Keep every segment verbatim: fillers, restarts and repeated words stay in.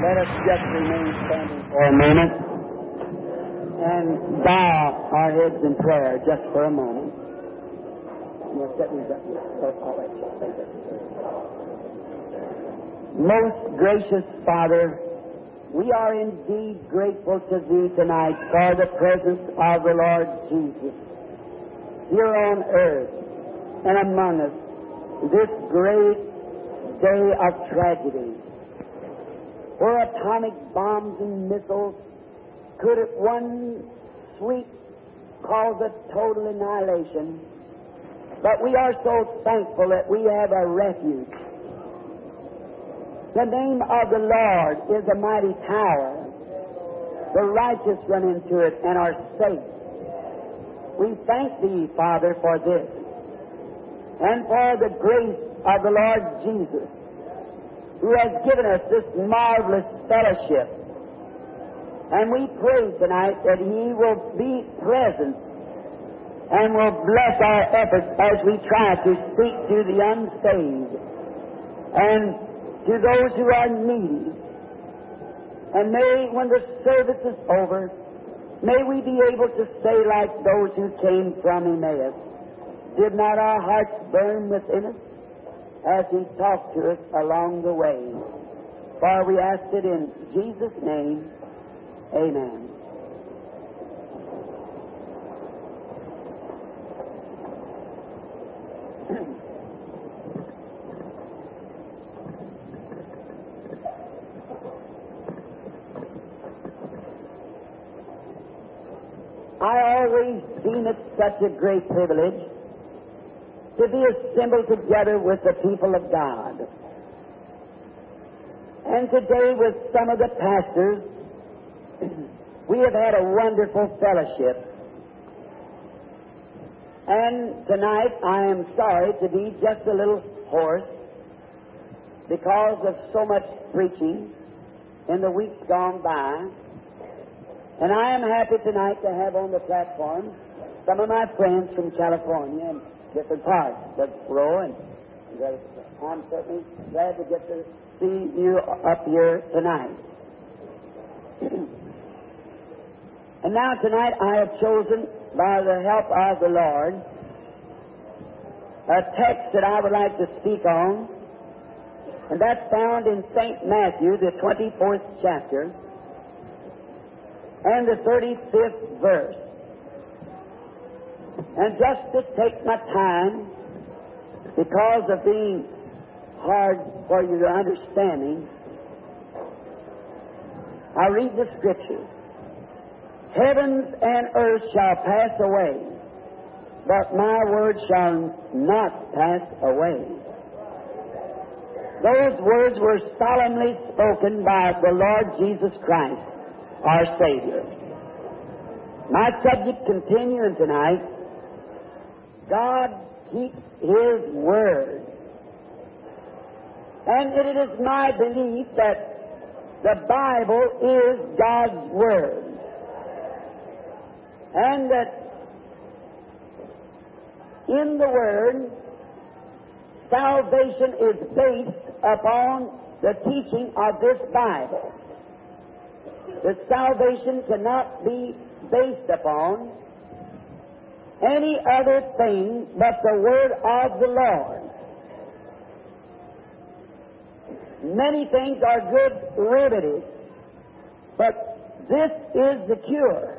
Let us just remain standing for a moment and bow our heads in prayer just for a moment. Most gracious Father, we are indeed grateful to Thee tonight for the presence of the Lord Jesus here on earth and among us this great day of tragedy, where atomic bombs and missiles could at one sweep cause a total annihilation. But we are so thankful that we have a refuge. The name of the Lord is a mighty tower. The righteous run into it and are safe. We thank Thee, Father, for this, and for the grace of the Lord Jesus, who has given us this marvelous fellowship. And we pray tonight that He will be present and will bless our efforts as we try to speak to the unsaved and to those who are needy. And may, when the service is over, may we be able to say like those who came from Emmaus, did not our hearts burn within us as He talked to us along the way? For we ask it in Jesus' name. Amen. I always deem it such a great privilege to be assembled together with the people of God. And today with some of the pastors, we have had a wonderful fellowship. And tonight I am sorry to be just a little hoarse because of so much preaching in the weeks gone by. And I am happy tonight to have on the platform some of my friends from California and different parts of Roe, and I'm certainly glad to get to see you up here tonight. And now tonight I have chosen, by the help of the Lord, a text that I would like to speak on, and that's found in Saint Matthew, the twenty-fourth chapter, and the thirty-fifth verse. And just to take my time, because of being hard for your understanding, I read the Scripture. Heavens and earth shall pass away, but my word shall not pass away. Those words were solemnly spoken by the Lord Jesus Christ, our Savior. My subject continuing tonight, God keeps His word. And it is my belief that the Bible is God's word. And that in the word, salvation is based upon the teaching of this Bible. That salvation cannot be based upon any other thing but the word of the Lord. Many things are good remedies, but this is the cure.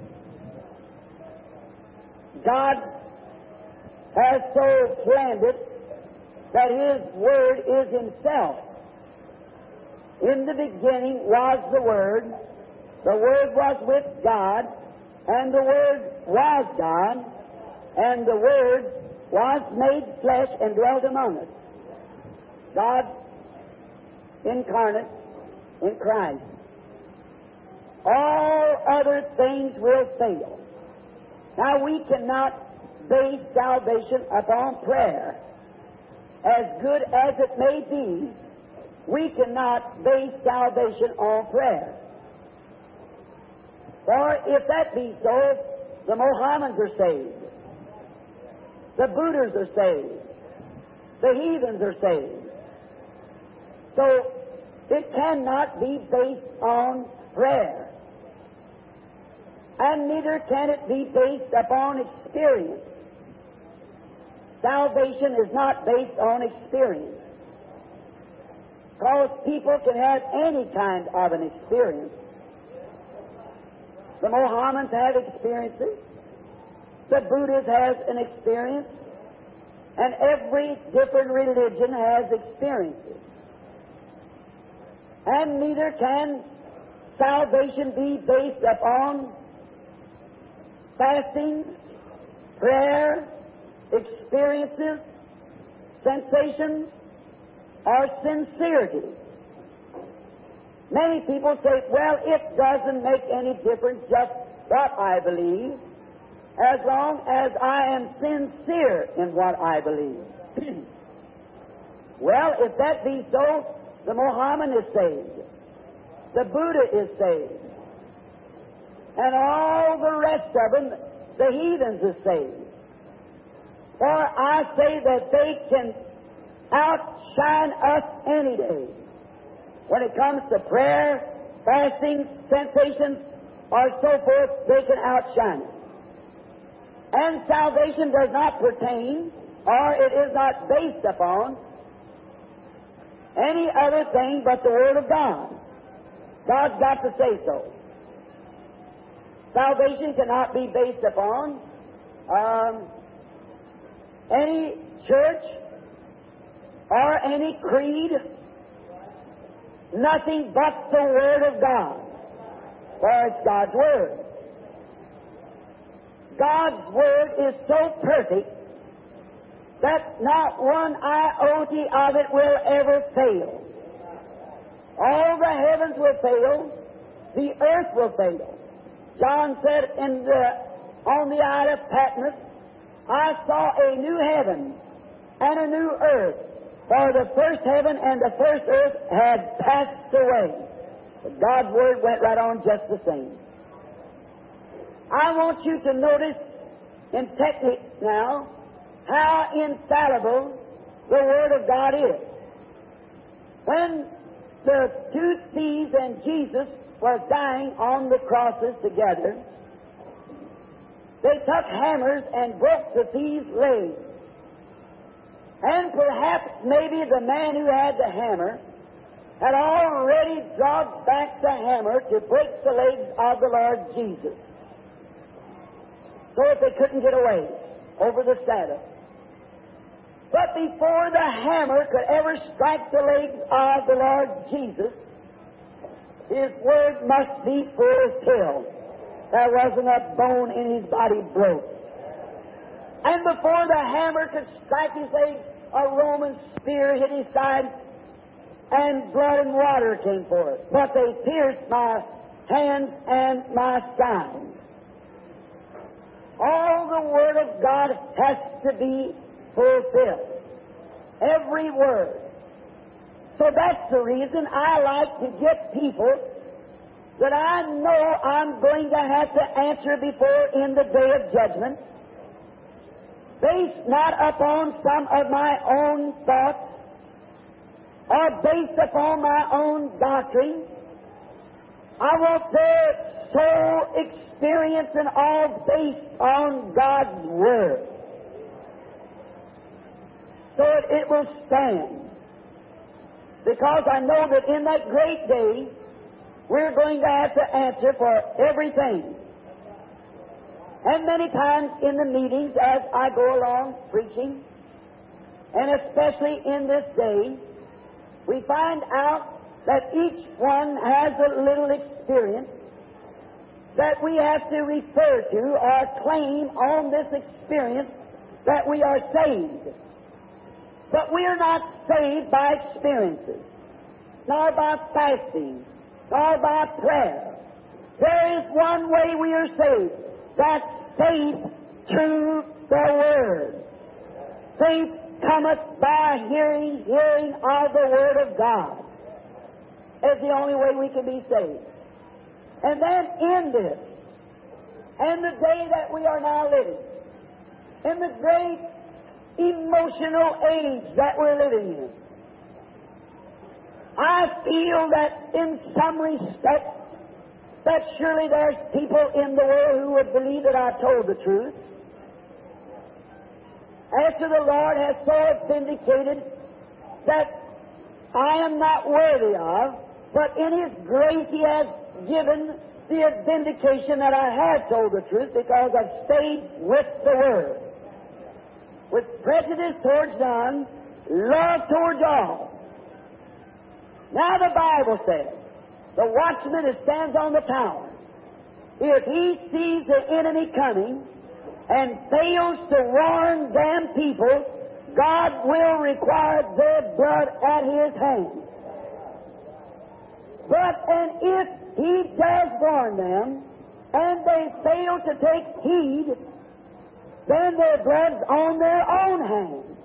God has so planned it that His Word is Himself. In the beginning was the Word, the Word was with God, and the Word was God, and the Word was made flesh and dwelt among us. God incarnate in Christ. All other things will fail. Now, we cannot base salvation upon prayer. As good as it may be, we cannot base salvation on prayer. For if that be so, the Mohammedans are saved. The Buddhas are saved. The heathens are saved. So, It cannot be based on prayer. And neither can it be based upon experience. Salvation is not based on experience. Because people can have any kind of an experience. The Mohammedans have experiences. The Buddhists have an experience. And every different religion has experiences. And neither can salvation be based upon fasting, prayer, experiences, sensations, or sincerity. Many people say, well, it doesn't make any difference just what I believe, as long as I am sincere in what I believe. Well, if that be so, the Mohammedan is saved. The Buddha is saved. And all the rest of them, the heathens, are saved. For I say that they can outshine us any day. When it comes to prayer, fasting, sensations, or so forth, they can outshine us. And salvation does not pertain, or it is not based upon, any other thing but the Word of God. God's got to say so. Salvation cannot be based upon um, any church or any creed, nothing but the Word of God, for it's God's Word. God's Word is so perfect that not one iota of it will ever fail. All the heavens will fail, the earth will fail. John said in the, on the Isle of Patmos, I saw a new heaven and a new earth, for the first heaven and the first earth had passed away. But God's Word went right on just the same. I want you to notice in technique now how infallible the Word of God is. When the two thieves and Jesus were dying on the crosses together, they took hammers and broke the thieves' legs. And perhaps maybe the man who had the hammer had already drawn back the hammer to break the legs of the Lord Jesus, so that they couldn't get away over the Sabbath. But before the hammer could ever strike the legs of the Lord Jesus, His Word must be fulfilled. There wasn't a bone in His body broke. And before the hammer could strike His legs, a Roman spear hit His side, and blood and water came forth. But they pierced my hands and my side. All the Word of God has to be fulfilled. Every word. So that's the reason I like to get people that I know I'm going to have to answer before in the day of judgment, based not upon some of my own thoughts or based upon my own doctrine. I want their soul experience and all based on God's Word, so that it will stand. Because I know that in that great day, we're going to have to answer for everything. And many times in the meetings, as I go along preaching, and especially in this day, we find out that each one has a little experience that we have to refer to or claim on this experience that we are saved. But we are not saved by experiences, nor by fasting, nor by prayer. There is one way we are saved. That's faith through the Word. Faith cometh by hearing, hearing of the Word of God. It's the only way we can be saved. And then in this, and the day that we are now living, in the great emotional age that we're living in, I feel that in some respect that surely there's people in the world who would believe that I told the truth. After the Lord has so vindicated that I am not worthy of, but in His grace He has given the vindication that I have told the truth because I've stayed with the Word. With prejudice towards none, love towards all. Now the Bible says, the watchman that stands on the tower, if he sees the enemy coming and fails to warn them people, God will require their blood at His hand. But and if He does warn them and they fail to take heed, then their blood's on their own hands.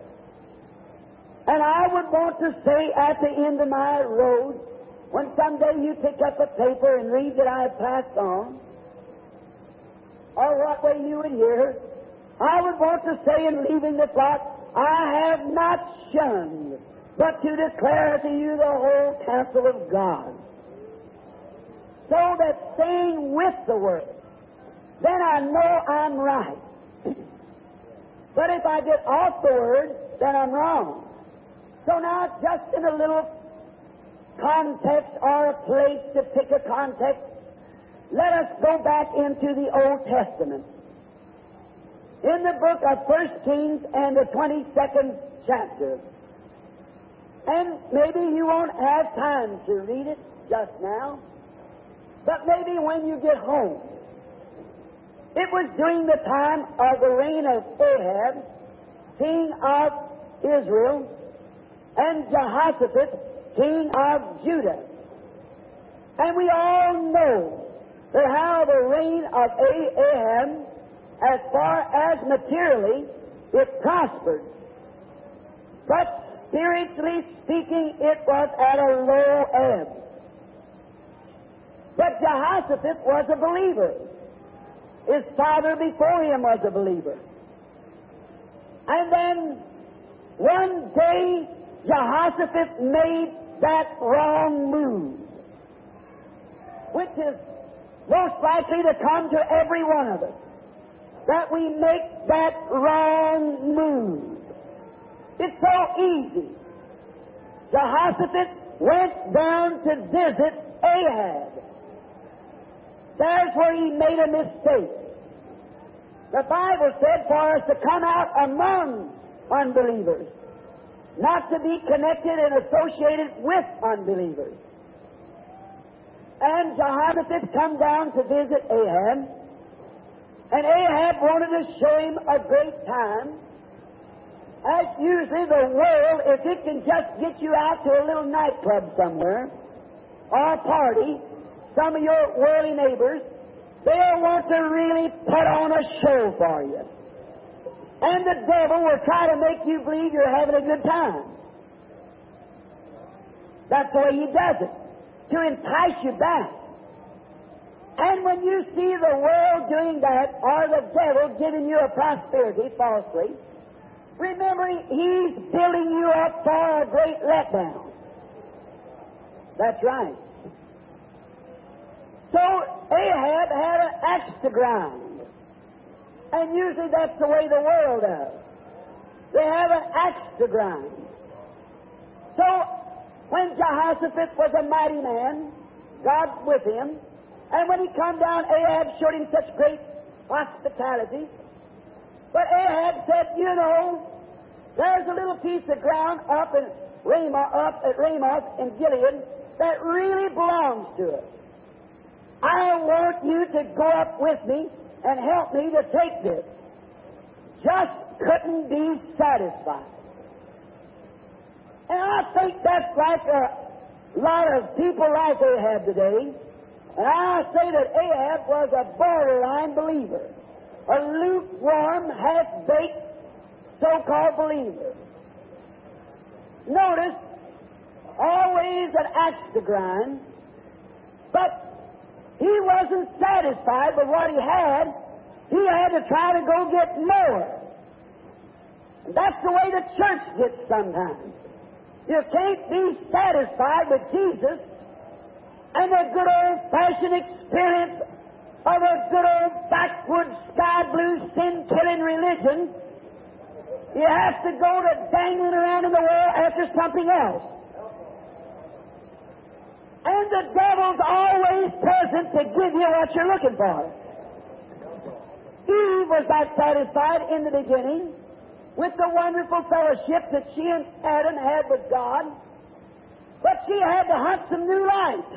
And I would want to say at the end of my road, when someday you pick up a paper and read that I have passed on, or what way you would hear, I would want to say in leaving the flock, I have not shunned, but to declare to you the whole counsel of God. So that staying with the Word, then I know I'm right. But if I get off the Word, then I'm wrong. So now, just in a little context or a place to pick a context, let us go back into the Old Testament. In the book of First Kings and the twenty-second chapter. And maybe you won't have time to read it just now, but maybe when you get home. It was during the time of the reign of Ahab, king of Israel, and Jehoshaphat, king of Judah. And we all know that how the reign of Ahab, as far as materially, it prospered. But spiritually speaking, it was at a low ebb. But Jehoshaphat was a believer. His father before him was a believer. And then one day, Jehoshaphat made that wrong move, which is most likely to come to every one of us, that we make that wrong move. It's so easy. Jehoshaphat went down to visit Ahab. There's where he made a mistake. The Bible said for us to come out among unbelievers, not to be connected and associated with unbelievers. And Jehoshaphat come down to visit Ahab, and Ahab wanted to show him a great time. As usually the world, if it can just get you out to a little nightclub somewhere, or a party, some of your worldly neighbors, they'll want to really put on a show for you. And the devil will try to make you believe you're having a good time. That's the way he does it, to entice you back. And when you see the world doing that, or the devil giving you a prosperity falsely, remember he's building you up for a great letdown. That's right. So Ahab had an axe to grind. And usually that's the way the world does. They have an axe to grind. So when Jehoshaphat was a mighty man, God with him, and when he come down, Ahab showed him such great hospitality. But Ahab said, you know, there's a little piece of ground up in Ramoth, up at Ramoth in Gilead that really belongs to us. I want you to go up with me and help me to take this. Just couldn't be satisfied. And I think that's like a lot of people like Ahab today. And I say that Ahab was a borderline believer, a lukewarm, half-baked, so-called believer. Notice, always an axe to grind, but he wasn't satisfied with what he had. He had to try to go get more. And that's the way the church gets sometimes. You can't be satisfied with Jesus and the good old-fashioned experience of a good old backwoods, sky-blue, sin-killing religion. You have to go to dangling around in the world after something else. And the devil's always present to give you what you're looking for. Eve was not satisfied in the beginning with the wonderful fellowship that she and Adam had with God, but she had to hunt some new light.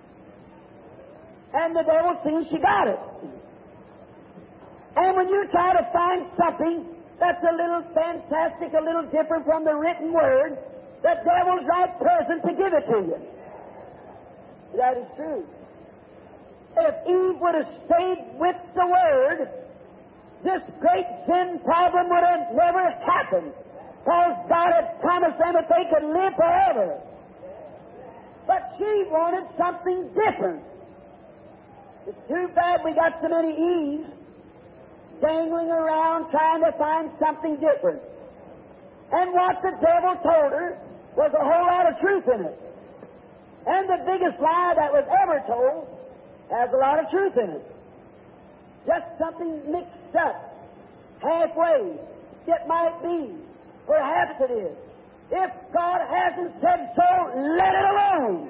And the devil thinks she got it. And when you try to find something that's a little fantastic, a little different from the written Word, the devil's right present to give it to you. That is true. If Eve would have stayed with the Word, this great sin problem would have never happened, because God had promised them that they could live forever. But she wanted something different. It's too bad we got so many Eves dangling around trying to find something different. And what the devil told her was a whole lot of truth in it. And the biggest lie that was ever told has a lot of truth in it. Just something mixed up, halfway. It might be. Perhaps it is. If God hasn't said so, let it alone.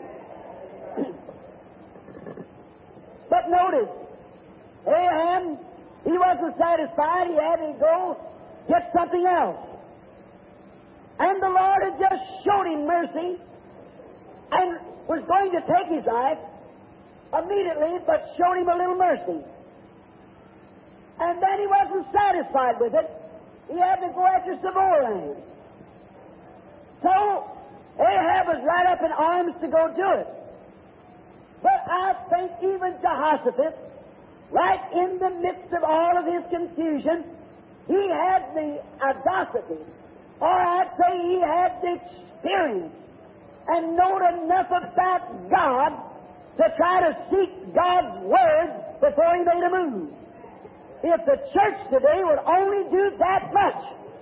But notice, Ahab, he wasn't satisfied. He had to go get something else. And the Lord had just showed him mercy and was going to take his life immediately, but showed him a little mercy. And then he wasn't satisfied with it. He had to go after some more land. So Ahab was right up in arms to go do it. But I think even Jehoshaphat, right in the midst of all of his confusion, he had the audacity, or I'd say he had the experience, and knowed enough about God to try to seek God's Word before he made a move. If the church today would only do that much,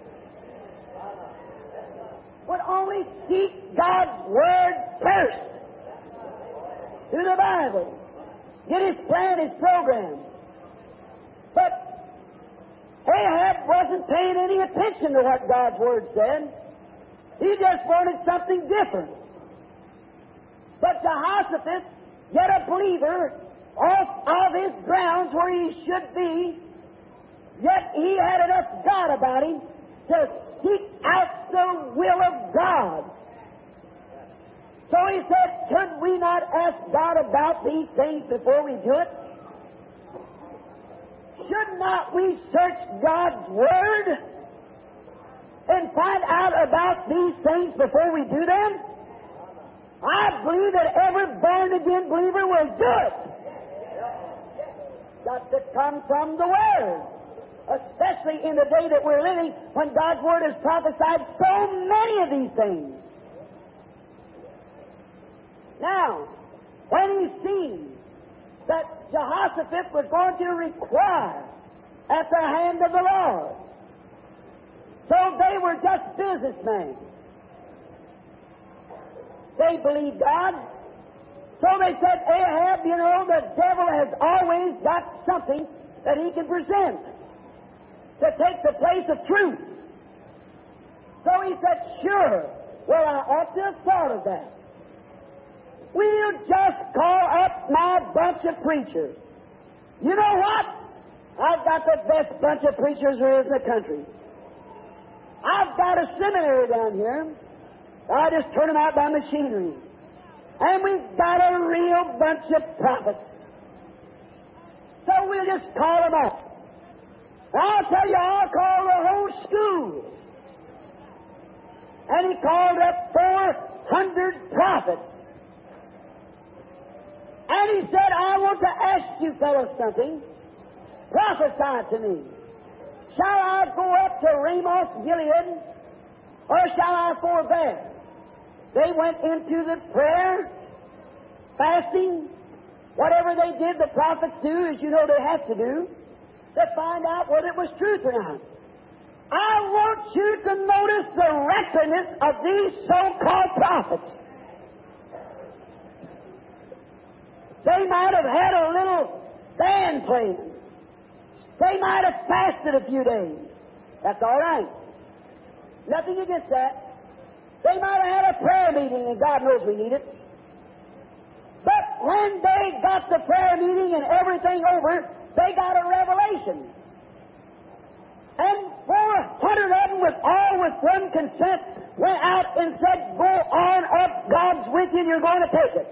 would only seek God's Word first, through the Bible, get his plan, his program. But Ahab wasn't paying any attention to what God's Word said. He just wanted something different. But Jehoshaphat, yet a believer, off of his grounds where he should be, yet he had enough God about him to seek out the will of God. So he said, could we not ask God about these things before we do it? Should not we search God's Word and find out about these things before we do them? I believe that every born-again believer will do it. Got to come from the Word, especially in the day that we're living when God's Word has prophesied so many of these things. Now, when he seen that Jehoshaphat was going to require at the hand of the Lord, so they were just businessmen. They believed God. So they said, Ahab, you know, the devil has always got something that he can present to take the place of truth. So he said, sure. Well, I ought to have thought of that. We'll just call up my bunch of preachers. You know what? I've got the best bunch of preachers there is in the country. I've got a seminary down here. I just turn them out by machinery. And we've got a real bunch of prophets. So we'll just call them up. I'll tell you, I'll call the whole school. And he called up four hundred prophets. And he said, I want to ask you fellows something. Prophesy to me. Shall I go up to Ramoth Gilead, or shall I forbear? They went into the prayer, fasting, whatever they did, the prophets do, as you know they have to do, to find out whether it was truth or not. I want you to notice the recklessness of these so-called prophets. They might have had a little band playing. They might have fasted a few days. That's all right. Nothing against that. They might have had a prayer meeting, and God knows we need it. But when they got the prayer meeting and everything over, they got a revelation. And four hundred of them, with all with one consent, went out and said, "Go on up, God's with you, and you're going to take it."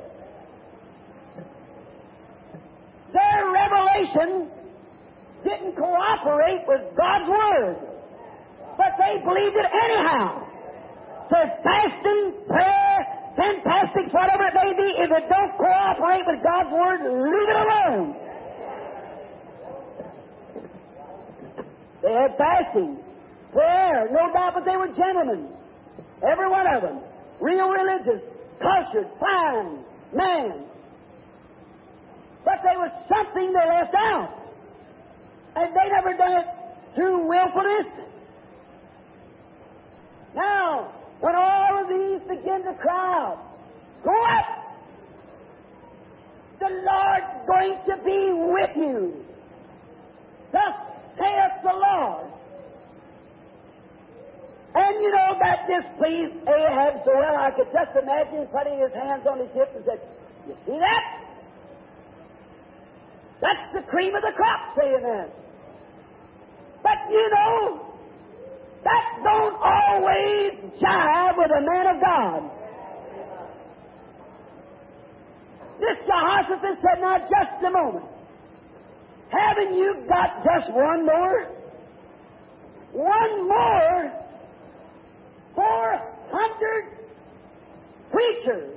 Their revelation didn't cooperate with God's Word, but they believed it anyhow. So fasting, prayer, fantastics, whatever it may be, if it don't cooperate with God's Word, leave it alone. They had fasting, prayer, no doubt, but they were gentlemen. Every one of them. Real religious, cultured, fine, man. But there was something they left out. And they never done it through willfulness. Now, when all of these begin to cry out, "Go up! The Lord's going to be with you. Thus saith the Lord." And you know that displeased Ahab so well, I could just imagine putting his hands on his hips and said, "You see that? That's the cream of the crop saying that." But you know, that don't always jive with a man of God. This Jehoshaphat said, "Now just a moment. Haven't you got just one more? One more? Four hundred preachers."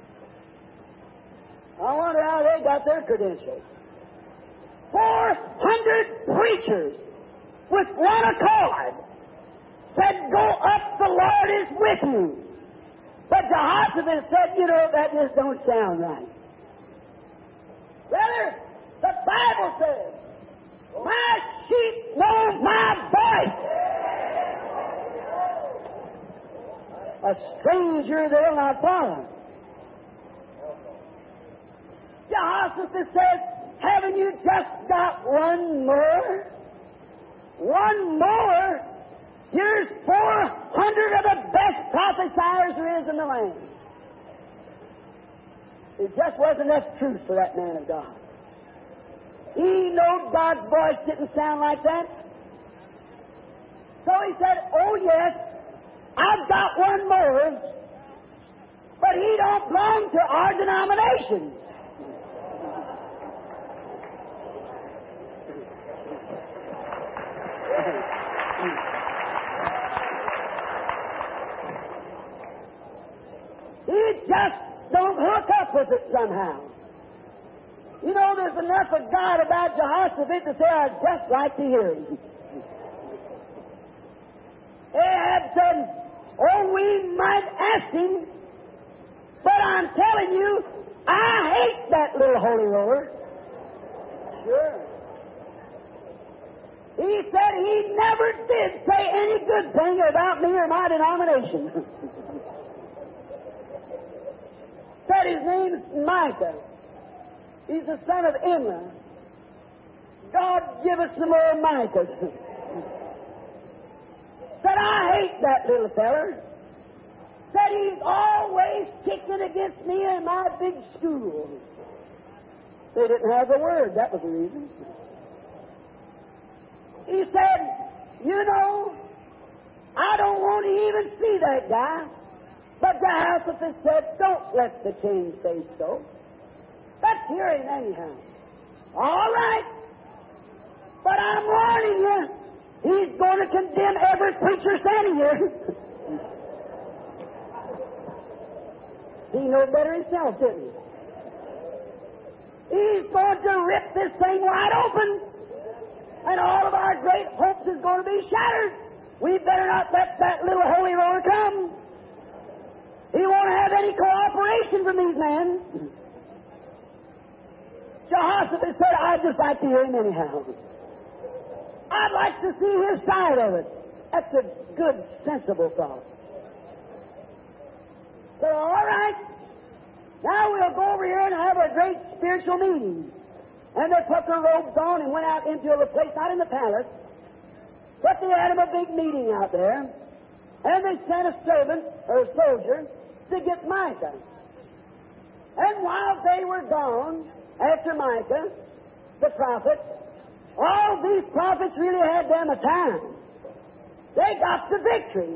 I wonder how they got their credentials. Four hundred preachers with one accord said, "Go up, the Lord is with you." But Jehoshaphat said, "You know, that just don't sound right. Brother, the Bible says, 'My sheep know my voice. A stranger they'll not follow.'" Jehoshaphat says, "Haven't you just got one more? One more? Here's four hundred of the best prophesiers there is in the land." It just wasn't enough truth for that man of God. He knew God's voice didn't sound like that. So he said, "Oh yes, I've got one more, but he don't belong to our denomination." He just don't hook up with it somehow. You know, there's enough of God about Jehoshaphat to say, "I'd just like to hear him." Ahab said, "Oh, we might ask him, but I'm telling you, I hate that little holy roller." Sure. He said he never did say any good thing about me or my denomination. Said his name's Micah. He's the son of Imlah. God give us some more Micahs. Said, "I hate that little feller." Said he's always kicking against me in my big school. They didn't have the word. That was the reason. He said, "You know, I don't want to even see that guy." But Jehoshaphat said, "Don't let the king say so. Let's hear him anyhow." "All right. But I'm warning you, he's going to condemn every preacher standing here." He knew better himself, didn't he? He's going to rip this thing wide open, and all of our great hopes is going to be shattered. We better not let that little holy roller come. He won't have any cooperation from these men. Jehoshaphat said, "I'd just like to hear him anyhow. I'd like to see his side of it. That's a good, sensible thought. So, all right, now we'll go over here and have a great spiritual meeting. And they put their robes on and went out into a place, not in the palace, but they had them a big meeting out there. And they sent a servant, or a soldier, to get Micah. And while they were gone, after Micah, the prophet, all these prophets really had them a time. They got the victory.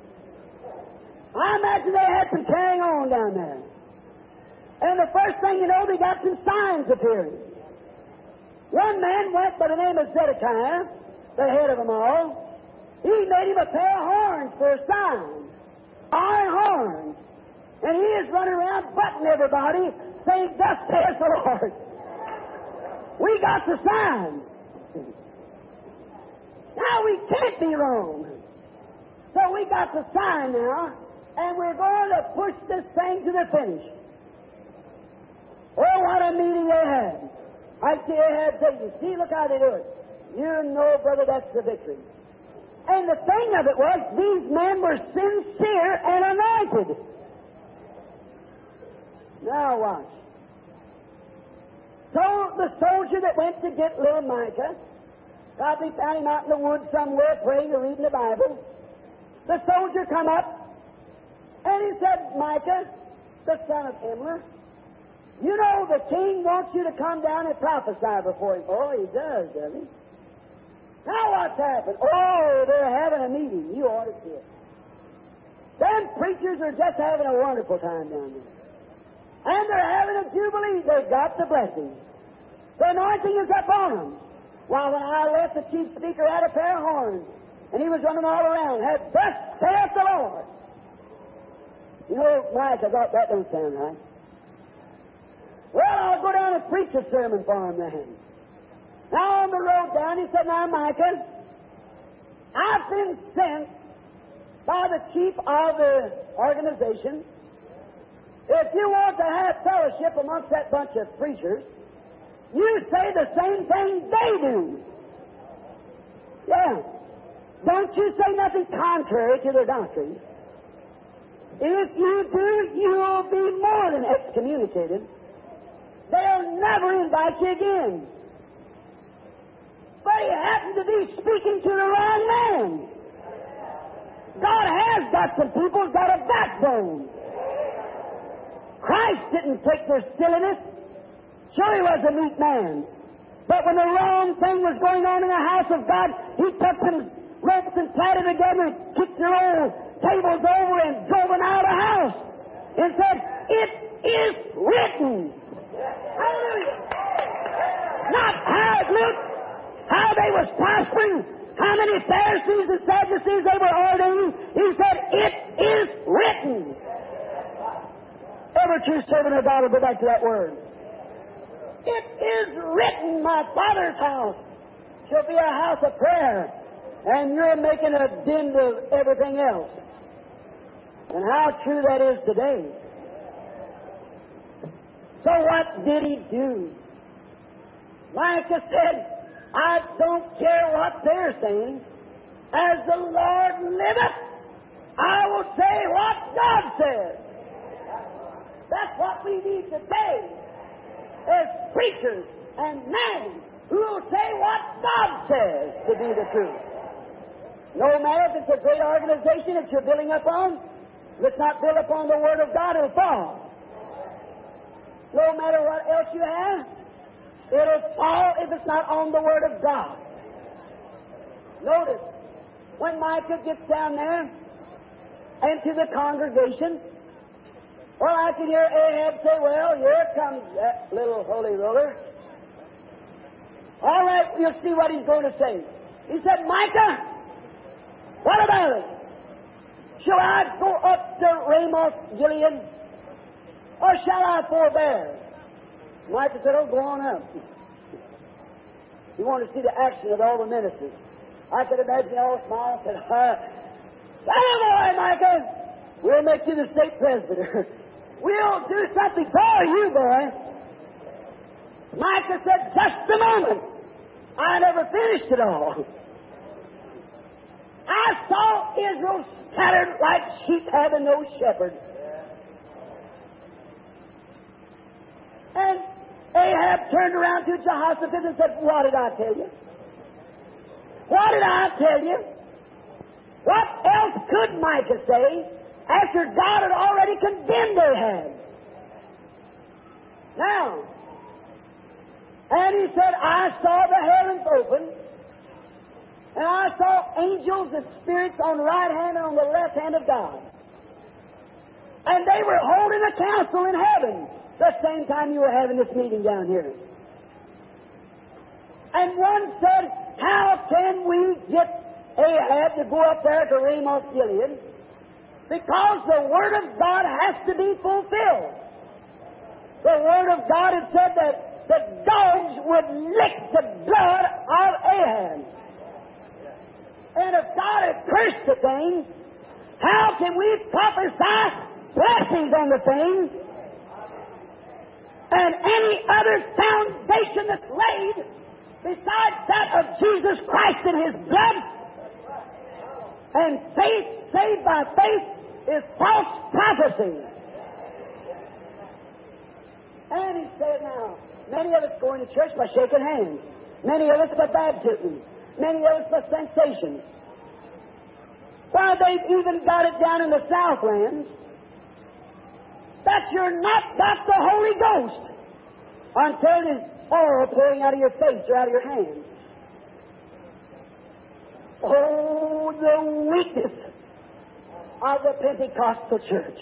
I imagine they had some carrying on down there. And the first thing you know, they got some signs appearing. One man went by the name of Zedekiah, the head of them all. He made him a pair of horns for a sign. Iron horns. And he is running around butting everybody, saying, "Thus saith the Lord." We got the sign. Now we can't be wrong. So we got the sign now, and we're going to push this thing to the finish. Oh, what a meeting they had. I see Ahab say, "You see, look how they do it." You know, brother, that's the victory. And the thing of it was, these men were sincere and anointed. Now watch. So the soldier that went to get little Micah probably found him out in the woods somewhere praying or reading the Bible. The soldier come up and he said, "Micah, the son of Imlah, you know the king wants you to come down and prophesy before him." "Oh, he does, does he?" "Now what's happened?" "Oh, they're having a meeting. You ought to see it. Them preachers are just having a wonderful time down there. And they're having a jubilee. They've got the blessing. The anointing is up on them. While when I left, the chief speaker had a pair of horns, and he was running all around. Had, "Thus saith the Lord." You know, Mike, I thought that don't sound right. Well, I'll go down and preach a sermon for him then. Now on the road down, he said, "Now, Micah, I've been sent by the chief of the organization. If you want to have fellowship amongst that bunch of preachers, you say the same thing they do. Yeah. Don't you say nothing contrary to their doctrine. If you do, you'll be more than excommunicated. They'll never invite you again." But he happened to be speaking to the wrong man. God has got some people who've got a backbone. Christ didn't take their silliness. Sure, he was a meek man. But when the wrong thing was going on in the house of God, he took some ropes and tied it together and kicked their old tables over and drove them out of the house and said, "It is written." Hallelujah. Not how it looked, how they was prospering, how many Pharisees and Sadducees they were ordaining. He said, "It is written." Every true servant of God will go back to that word. It is written, "My Father's house shall be a house of prayer," and you're making a din to everything else. And how true that is today. So what did he do? Micah said, "I don't care what they're saying. As the Lord liveth, I will say what God says." That's what we need today as preachers and men who will say what God says to be the truth. No matter if it's a great organization that you're building up on, if it's not built upon the Word of God, it'll fall. No matter what else you have, it'll fall if it's not on the Word of God. Notice, when Micah gets down there into the congregation, well, I can hear Ahab say, "Well, here comes that little holy roller. All right, you'll see what he's going to say." He said, "Micah, what about it? Shall I go up to Ramoth Gilead, or shall I forbear?" Micah said, "Oh, go on up." He wanted to see the action of all the ministers. I could imagine they all smiled and said, "Huh, hey, boy, Micah, we'll make you the state presbyter. We'll do something for you, boy." Micah said, "Just a moment. I never finished it all." I saw Israel scattered like sheep having no shepherd. And Ahab turned around to Jehoshaphat and said, what did I tell you? What did I tell you? What else could Micah say after God had already condemned Ahab? Now, and he said, I saw the heavens open, and I saw angels and spirits on the right hand and on the left hand of God. And they were holding a council in heaven the same time you were having this meeting down here. And one said, how can we get Ahab to go up there to Ramoth Gilead? Because the Word of God has to be fulfilled. The Word of God had said that the dogs would lick the blood of Ahab. And if God had cursed the thing, how can we prophesy blessings on the thing? And any other foundation that's laid besides that of Jesus Christ and His blood, and faith saved by faith is false prophecy. And he said, now, many of us go into church by shaking hands. Many of us by baptism. Many of us by sensations. Why, they've even got it down in the Southlands that you're not got the Holy Ghost until there's oil pouring out of your face or out of your hands. Oh, the weakness of the Pentecostal church.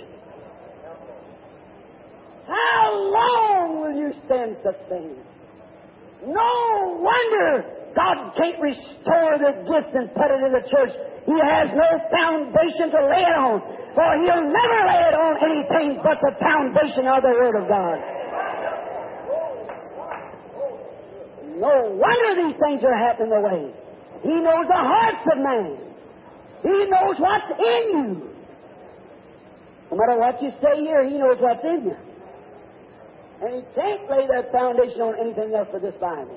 How long will you stand such things? No wonder God can't restore the gifts and put it in the church. He has no foundation to lay it on, for He'll never lay it on anything but the foundation of the Word of God. No wonder these things are happening the way. He knows the hearts of man. He knows what's in you. No matter what you say here, He knows what's in you. And He can't lay that foundation on anything else but this Bible.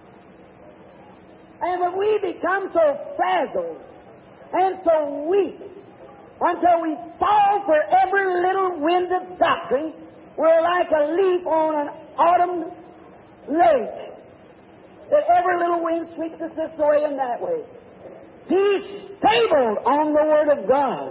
And when we become so frazzled and so weak until we fall for every little wind of doctrine, we're like a leaf on an autumn lake, that every little wind sweeps us this way and that way. Be stable on the Word of God,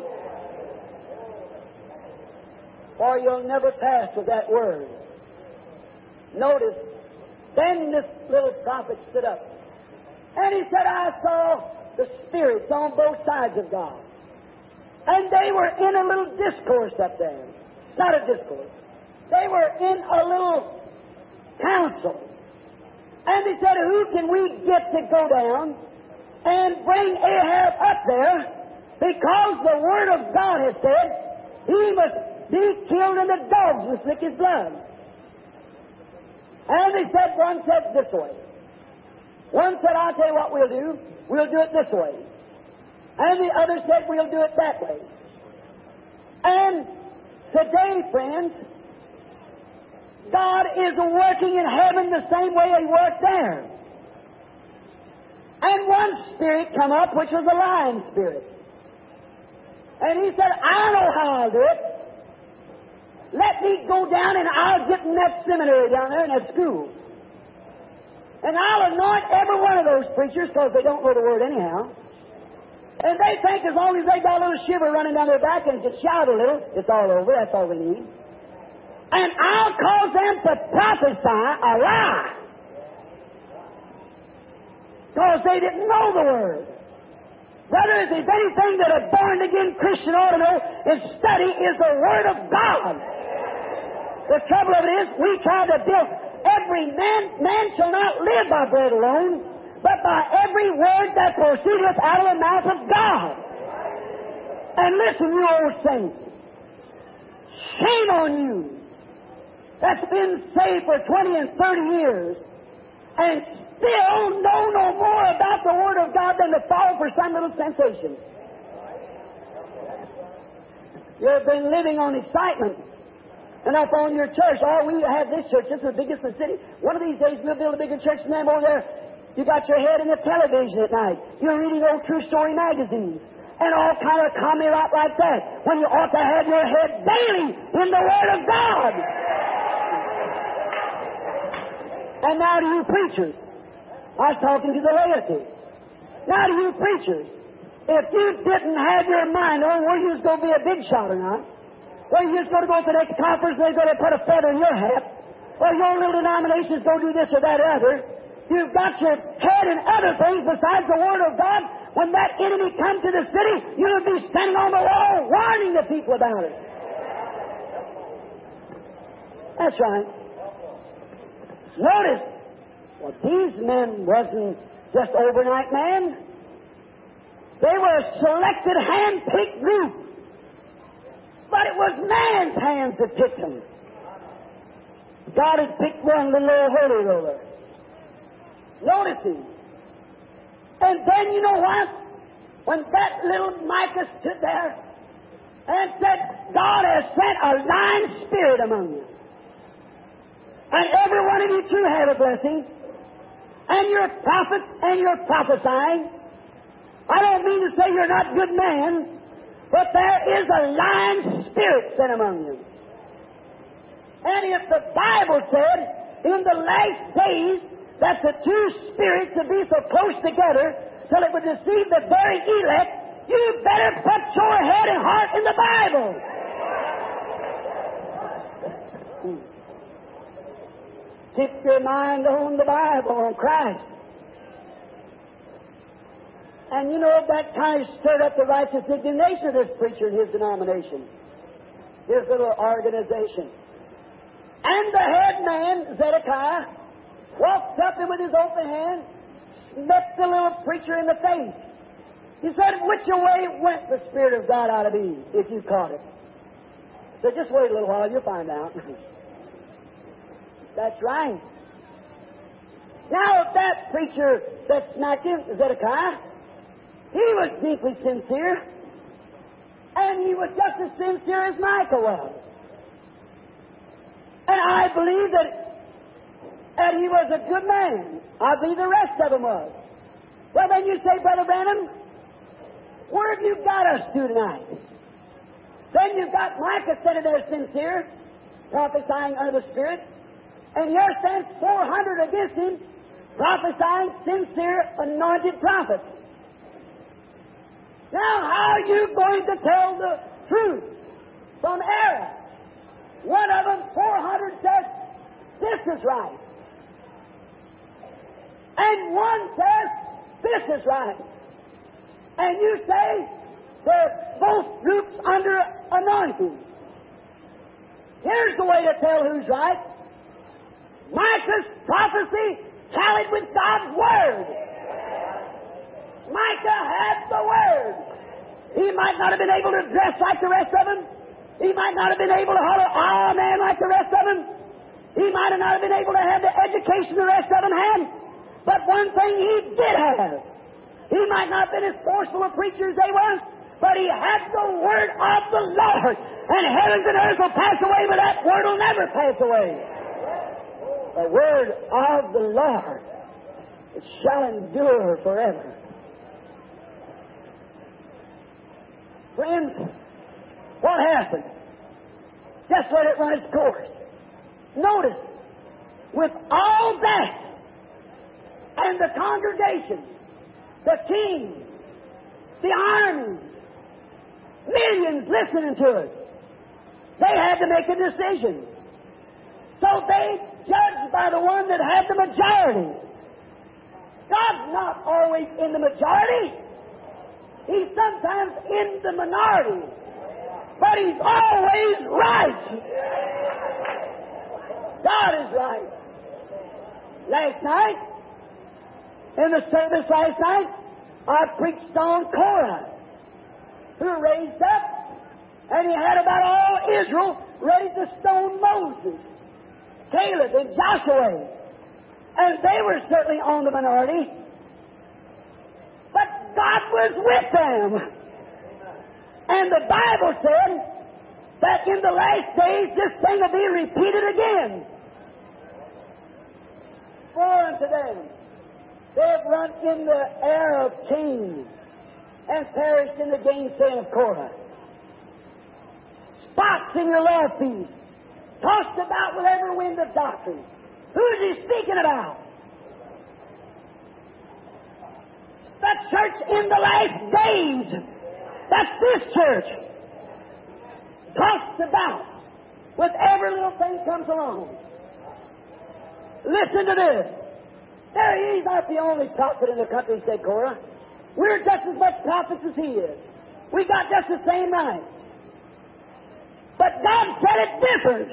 or you'll never pass with that Word. Notice, then this little prophet stood up, and he said, I saw the spirits on both sides of God. And they were in a little discourse up there. Not a discourse. They were in a little council. And he said, who can we get to go down and bring Ahab up there? Because the Word of God has said he must be killed and the dogs must lick his blood. And they said, one said this way. One said, I'll tell you what we'll do. We'll do it this way. And the other said, we'll do it that way. And today, friends, God is working in heaven the same way He worked there. And one spirit come up, which was a lying spirit. And he said, I know how I'll do it. Let me go down and I'll get in that seminary down there in that school. And I'll anoint every one of those preachers because they don't know the Word anyhow. And they think as long as they got a little shiver running down their back and just shout a little, it's all over. That's all they need. And I'll cause them to prophesy a lie. Because they didn't know the Word. Brother, if there's anything that a born-again Christian ought to know and study is the Word of God. The trouble of it is, we try to build every man, man shall not live by bread alone, but by every word that proceedeth out of the mouth of God. And listen, you old saints, shame on you that's been saved for twenty and thirty years and still know no more about the Word of God than to fall for some little sensation. You've been living on excitement. And up on your church, oh, we have this church, this is the biggest in the city. One of these days we'll build a bigger church than them over there. You got your head in the television at night. You're reading old true story magazines. and all kind of comedy rot like that, when you ought to have your head daily in the Word of God. And now to you preachers, I was talking to the laity. Now to you preachers, if you didn't have your mind on whether you was going to be a big shot or not, whether you was going to go to the next conference and they're going to put a feather in your hat, or your little denomination is going to do this or that or other, you've got your head in other things besides the Word of God. When that enemy comes to the city, you'll be standing on the wall warning the people about it. That's right. Notice, well, these men wasn't just overnight men. They were a selected, hand-picked group. But it was man's hands that picked them. God had picked one little old holy roller. Notice him. And then you know what? When that little Micah stood there and said, God has sent a lying spirit among you. And every one of you too have a blessing. And you're prophets and you're prophesying. I don't mean to say you're not good men, but there is a lying spirit sent among you. And if the Bible said in the last days that the two spirits would be so close together till it would deceive the very elect, you better put your head and heart in the Bible. Keep your mind on the Bible, on Christ. And you know, that kind of stirred up the righteous indignation of this preacher and his denomination, his little organization. And the head man, Zedekiah, walked up and with his open hand met the little preacher in the face. He said, which way went the Spirit of God out of Eve, if you caught it? So just wait a little while, you'll find out. That's right. Now, if that preacher that smacked him, Zedekiah, he was deeply sincere, and he was just as sincere as Micah was. And I believe that, that he was a good man. I believe the rest of them was. Well, then you say, Brother Branham, where have you got us to tonight? Then you've got Micah sitting there sincere, prophesying under the Spirit, and here stands four hundred against him, prophesying sincere, anointed prophets. Now, how are you going to tell the truth from error? One of them, four hundred, says, this is right. And one says, this is right. And you say, they're both groups under anointing. Here's the way to tell who's right. Micah's prophecy tallied with God's Word. Micah had the Word. He might not have been able to dress like the rest of them. He might not have been able to holler, amen, like the rest of them. He might have not have been able to have the education the rest of them had. But one thing he did have. He might not have been as forceful a preacher as they were, but he had the Word of the Lord. And heavens and earth will pass away, but that Word will never pass away. The Word of the Lord, it shall endure forever. Friends, what happened? Just let it run its course. Notice, with all that, and the congregation, the king, the army, millions listening to it, they had to make a decision. So they judged by the one that had the majority. God's not always in the majority. He's sometimes in the minority. But He's always right. God is right. Last night, in the service last night, I preached on Korah, who raised up, and he had about all Israel ready to stone Moses, Caleb, and Joshua. And they were certainly on the minority. But God was with them. And the Bible said that in the last days this thing will be repeated again. For unto them they have run in the air of kings, and perished in the gainsaying of Korah. Spots in your love feast, tossed about with every wind of doctrine. Who is he speaking about? The church in the last days. That's this church. Tossed about with every little thing comes along. Listen to this. There, he's not the only prophet in the country, said Korah. We're just as much prophets as he is. We got just the same right. But God said it different.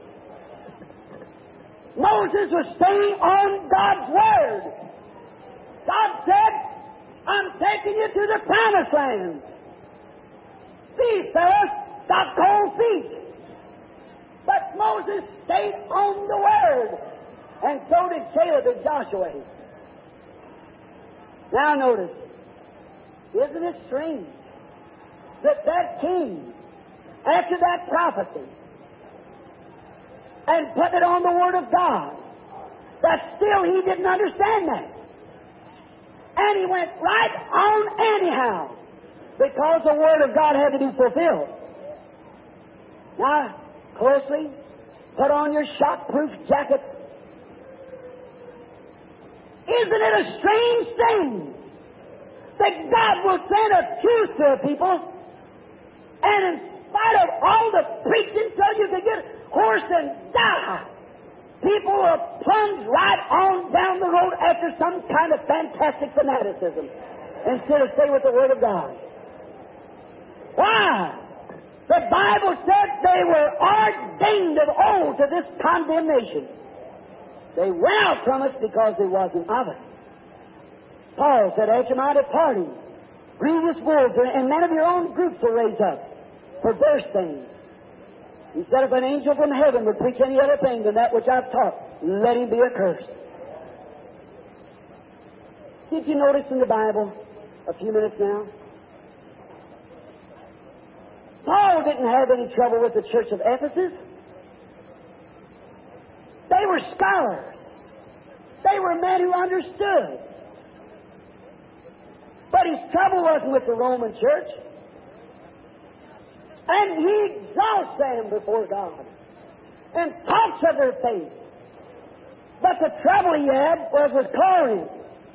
Moses was staying on God's Word. God said, I'm taking you to the promised land. These fellows got cold feet. But Moses stayed on the Word. And so did Caleb and Joshua. Now notice, isn't it strange that that king, after that prophecy, and put it on the Word of God, that still he didn't understand that. And he went right on anyhow, because the Word of God had to be fulfilled. Now, closely, put on your shock-proof jacket. Isn't it a strange thing that God will send a truth to a people, and in spite of all the preaching till you could get hoarse and die, people will plunge right on down the road after some kind of fantastic fanaticism instead of stay with the Word of God. Why? The Bible said they were ordained of old to this condemnation. They went out from us because they wasn't of us. Paul said, after my departing, grievous wolves and men of your own groups will raise up, perverse things. He said, if an angel from heaven would preach any other thing than that which I've taught, let him be accursed. Did you notice in the Bible, a few minutes now, Paul didn't have any trouble with the church of Ephesus. They were scholars. They were men who understood. But his trouble wasn't with the Roman church. And he exalts them before God and talks of their faith. But the trouble he had was with Corinth.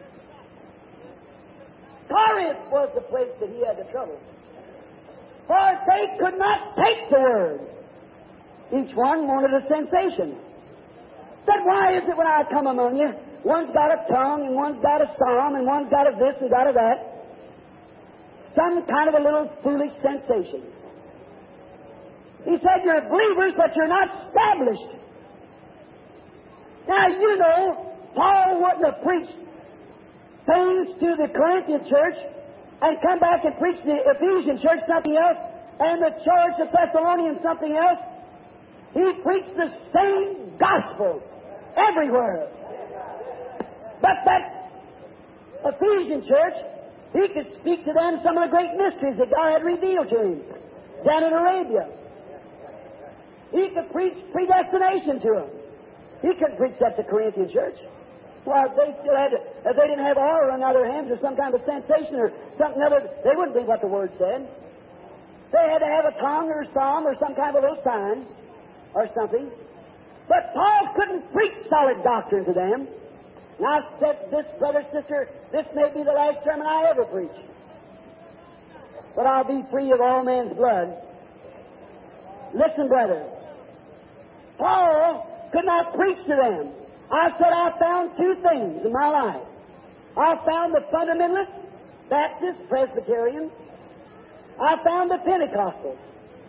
Corinth was the place that he had the trouble. For they could not take the Word. Each one wanted a sensation. Said, why is it when I come among you, one's got a tongue, and one's got a psalm, and one's got a this and got a that? Some kind of a little foolish sensation. He said, you're believers, but you're not established. Now, you know, Paul wouldn't have preached things to the Corinthian church and come back and preach the Ephesian church something else, and the church of Thessalonians something else. He preached the same gospel everywhere. But that Ephesian church, he could speak to them some of the great mysteries that God had revealed to him down in Arabia. He could preach predestination to them. He couldn't preach that to the Corinthian church. Well, if they still had to, if they didn't have oil running out of their hands or some kind of a sensation or something other, they wouldn't believe what the Word said. They had to have a tongue or a psalm or some kind of a little sign or something. But Paul couldn't preach solid doctrine to them. And I said, this brother, sister, this may be the last sermon I ever preach. But I'll be free of all men's blood. Listen, brother. Paul could not preach to them. I said I found two things in my life. I found the fundamentalists, Baptists, Presbyterians. I found the Pentecostals.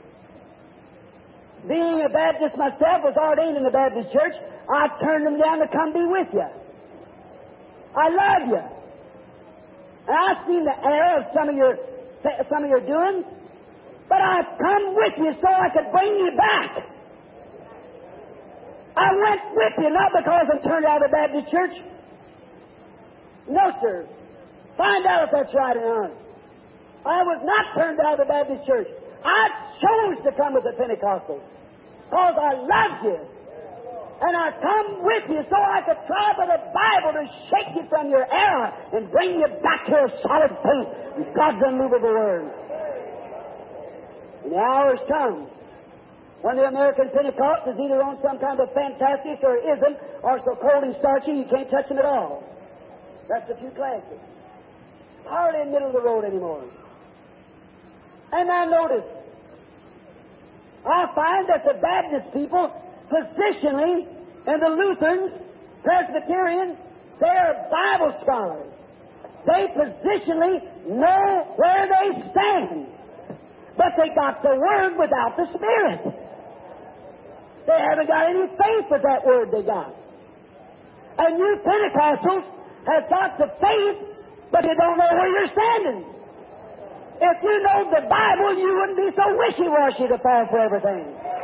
Being a Baptist myself, was ordained in the Baptist church, I turned them down to come be with you. I love you. And I've seen the error of some of your some of your doings, but I've come with you so I could bring you back. I went with you, not because I turned out of the Baptist church. No, sir. Find out if that's right or not. I was not turned out of the Baptist church. I chose to come with the Pentecostals because I loved you. And I come with you so I could try by the Bible to shake you from your error and bring you back to a solid faith in God's unmovable Word. And the hour's come when the American Pentecost is either on some kind of fantastic or isn't, or so cold and starchy you can't touch them at all. That's the two classes. Hardly in the middle of the road anymore. And now notice, I find that the Baptist people, positionally, and the Lutherans, Presbyterians, they're Bible scholars. They positionally know where they stand. But they got the Word without the Spirit. They haven't got any faith with that Word they got. And you Pentecostals have got the faith, but you don't know where you're standing. If you know the Bible, you wouldn't be so wishy-washy to fall for everything.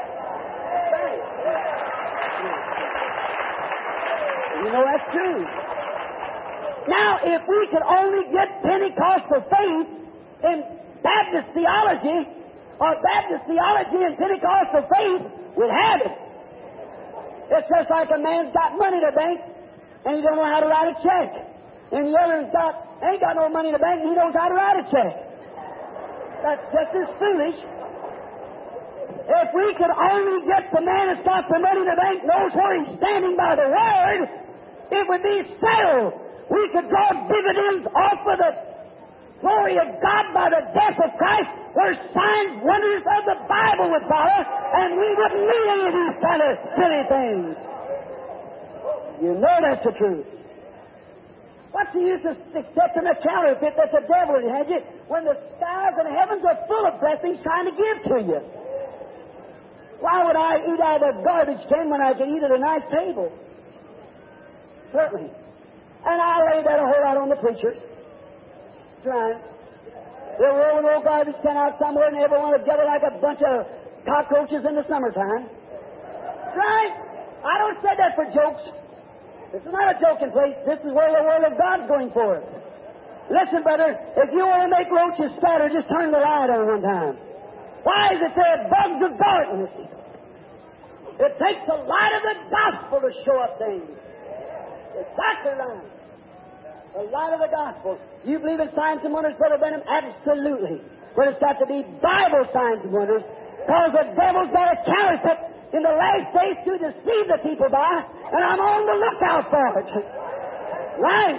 You know that's true. Now, if we could only get Pentecostal faith in Baptist theology, or Baptist theology and Pentecostal faith, we'd have it. It's just like a man's got money in the bank, and he don't know how to write a check. And the other's got, ain't got no money in the bank, and he knows how to write a check. That's just as foolish. If we could only get the man that's got the money in the bank knows where he's standing by the Word, it would be settled. We could draw dividends off of the glory of God by the death of Christ, where signs, wonders of the Bible would follow, and we wouldn't need any of these kind of silly things. You know that's the truth. What's the use of accepting a counterfeit that the devil had had you when the skies and heavens are full of blessings trying to give to you? Why would I eat out of a garbage can when I can eat at a nice table? Certainly. And I lay that a whole lot on the preachers. That's right. They'll roll an old garbage can out somewhere and everyone will gather like a bunch of cockroaches in the summertime. Right? I don't say that for jokes. This is not a joking place. This is where the Word of God's going for it. Listen, brother, if you want to make roaches scatter, just turn the light on one time. Why is it there? Bugs of darkness. It takes the light of the gospel to show up things. Exactly right. The light of the gospel. You believe in signs and wonders, Brother Benham? Absolutely. But it's got to be Bible signs and wonders, because the devil's got a counterfeit in the last days to deceive the people by, and I'm on the lookout for it. Right?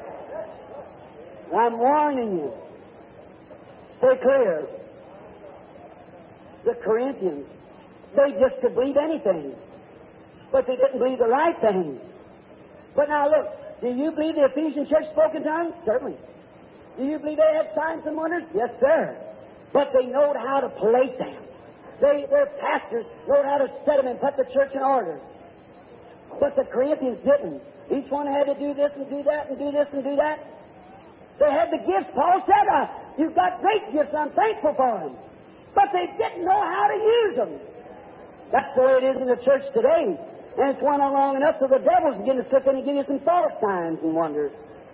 I'm warning you. Stay clear. The Corinthians, they just could believe anything, but they didn't believe the right thing. But now look, do you believe the Ephesian church spoke in tongues? Certainly. Do you believe they had signs and wonders? Yes, sir. But they knowed how to place them. They, their pastors knowed how to set them and put the church in order. But the Corinthians didn't. Each one had to do this and do that and do this and do that. They had the gifts. Paul said, uh, you've got great gifts. I'm thankful for them. But they didn't know how to use them. That's the way it is in the church today. And it's went on long enough so the devil's beginning to slip in and give you some false signs and wonders.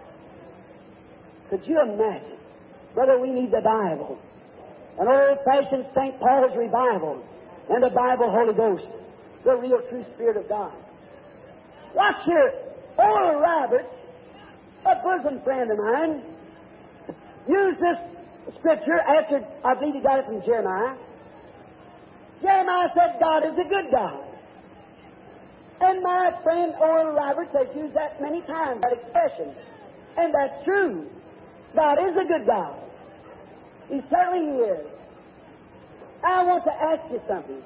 Could you imagine? Brother, we need the Bible. An old-fashioned Saint Paul's revival and the Bible Holy Ghost, the real true Spirit of God. Watch here. Oral Roberts, a bosom friend of mine, used this scripture after, I believe he got it from Jeremiah. Jeremiah said, God is a good God. And my friend Oral Roberts has used that many times, that expression. And that's true. God is a good God. He certainly is. I want to ask you something.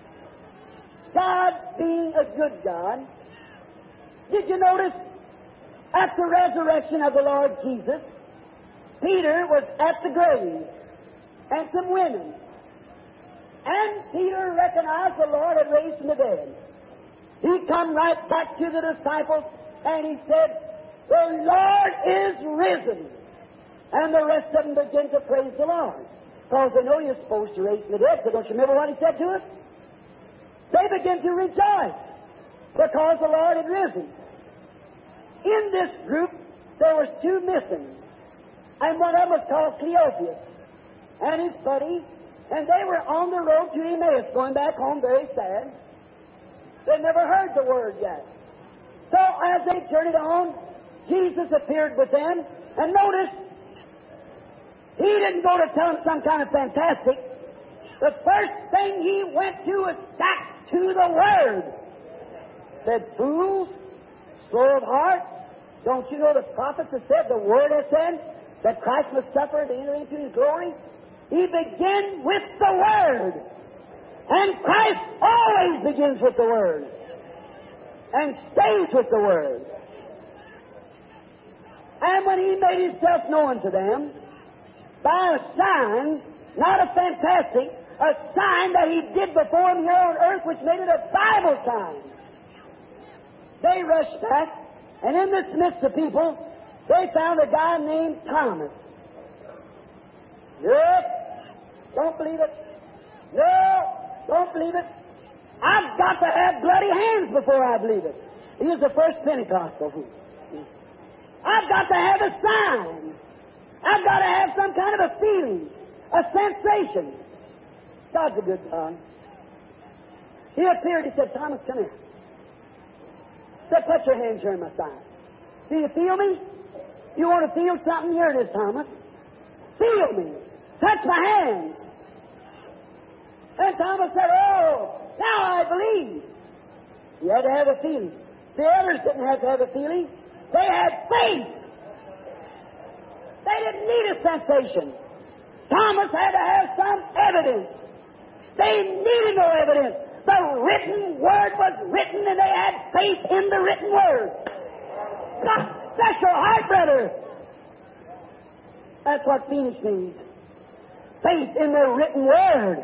God being a good God, did you notice at the resurrection of the Lord Jesus, Peter was at the grave and some women. And Peter recognized the Lord had raised from the dead. He come right back to the disciples and he said, the Lord is risen. And the rest of them begin to praise the Lord. Because they know you're supposed to raise from the dead. So don't you remember what he said to us? They begin to rejoice because the Lord had risen. In this group, there was two missing. And one of them was called Cleopas and his buddy. And they were on the road to Emmaus, going back home very sad. They never heard the Word yet. So as they journeyed on, Jesus appeared with them, and notice, He didn't go to tell them some kind of fantastic. The first thing He went to was back to the Word. Said, fools, slow of heart, don't you know the prophets have said, the Word has said, that Christ must suffer to enter into His glory? He began with the Word. And Christ always begins with the Word. And stays with the Word. And when He made Himself known to them, by a sign, not a fantastic, a sign that He did before them here on earth, which made it a Bible sign. They rushed back, and in this midst of people, they found a guy named Thomas. Nope, don't believe it. No, don't believe it. I've got to have bloody hands before I believe it. He was the first Pentecostal. I've got to have a sign. I've got to have some kind of a feeling, a sensation. God's a good God. He appeared. He said, Thomas, come here. He said, put your hands here in my side. Do you feel me? You want to feel something? Here it is, Thomas. Feel me. Touch my hands. And Thomas said, oh, now I believe. He had to have a feeling. The others didn't have to have a feeling. They had faith. They didn't need a sensation. Thomas had to have some evidence. They needed no evidence. The written Word was written, and they had faith in the written Word. God bless your heart, brother. That's what Phoenix needs. Faith in the written Word.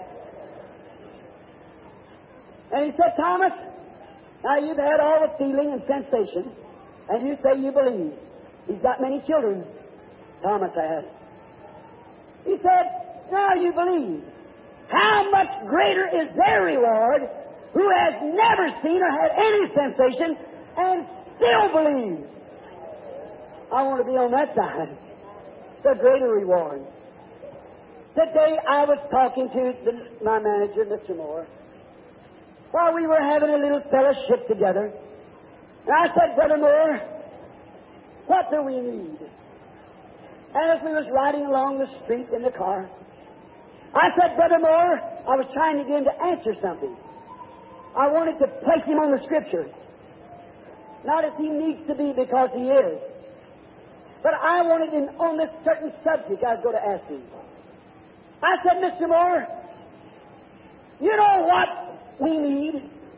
And he said, Thomas, now you've had all the feeling and sensation, and you say you believe. He's got many children, Thomas asked. He said, now you believe. How much greater is their reward who has never seen or had any sensation and still believes? I want to be on that side. The greater reward. Today I was talking to the, my manager, Mister Moore, while we were having a little fellowship together. And I said, Brother Moore, what do we need? And as we was riding along the street in the car, I said, Brother Moore, I was trying to get him to answer something. I wanted to place him on the Scripture. Not as he needs to be, because he is. But I wanted him on this certain subject I was going to ask him. I said, Mister Moore, you know what we need?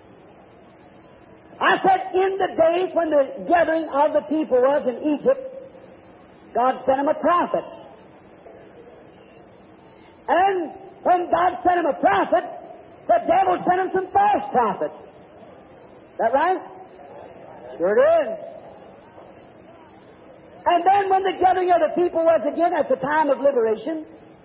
I said, in the days when the gathering of the people was in Egypt, God sent him a prophet. And when God sent him a prophet, the devil sent him some false prophets. Is that right? Sure did. And then when the gathering of the people was again at the time of liberation,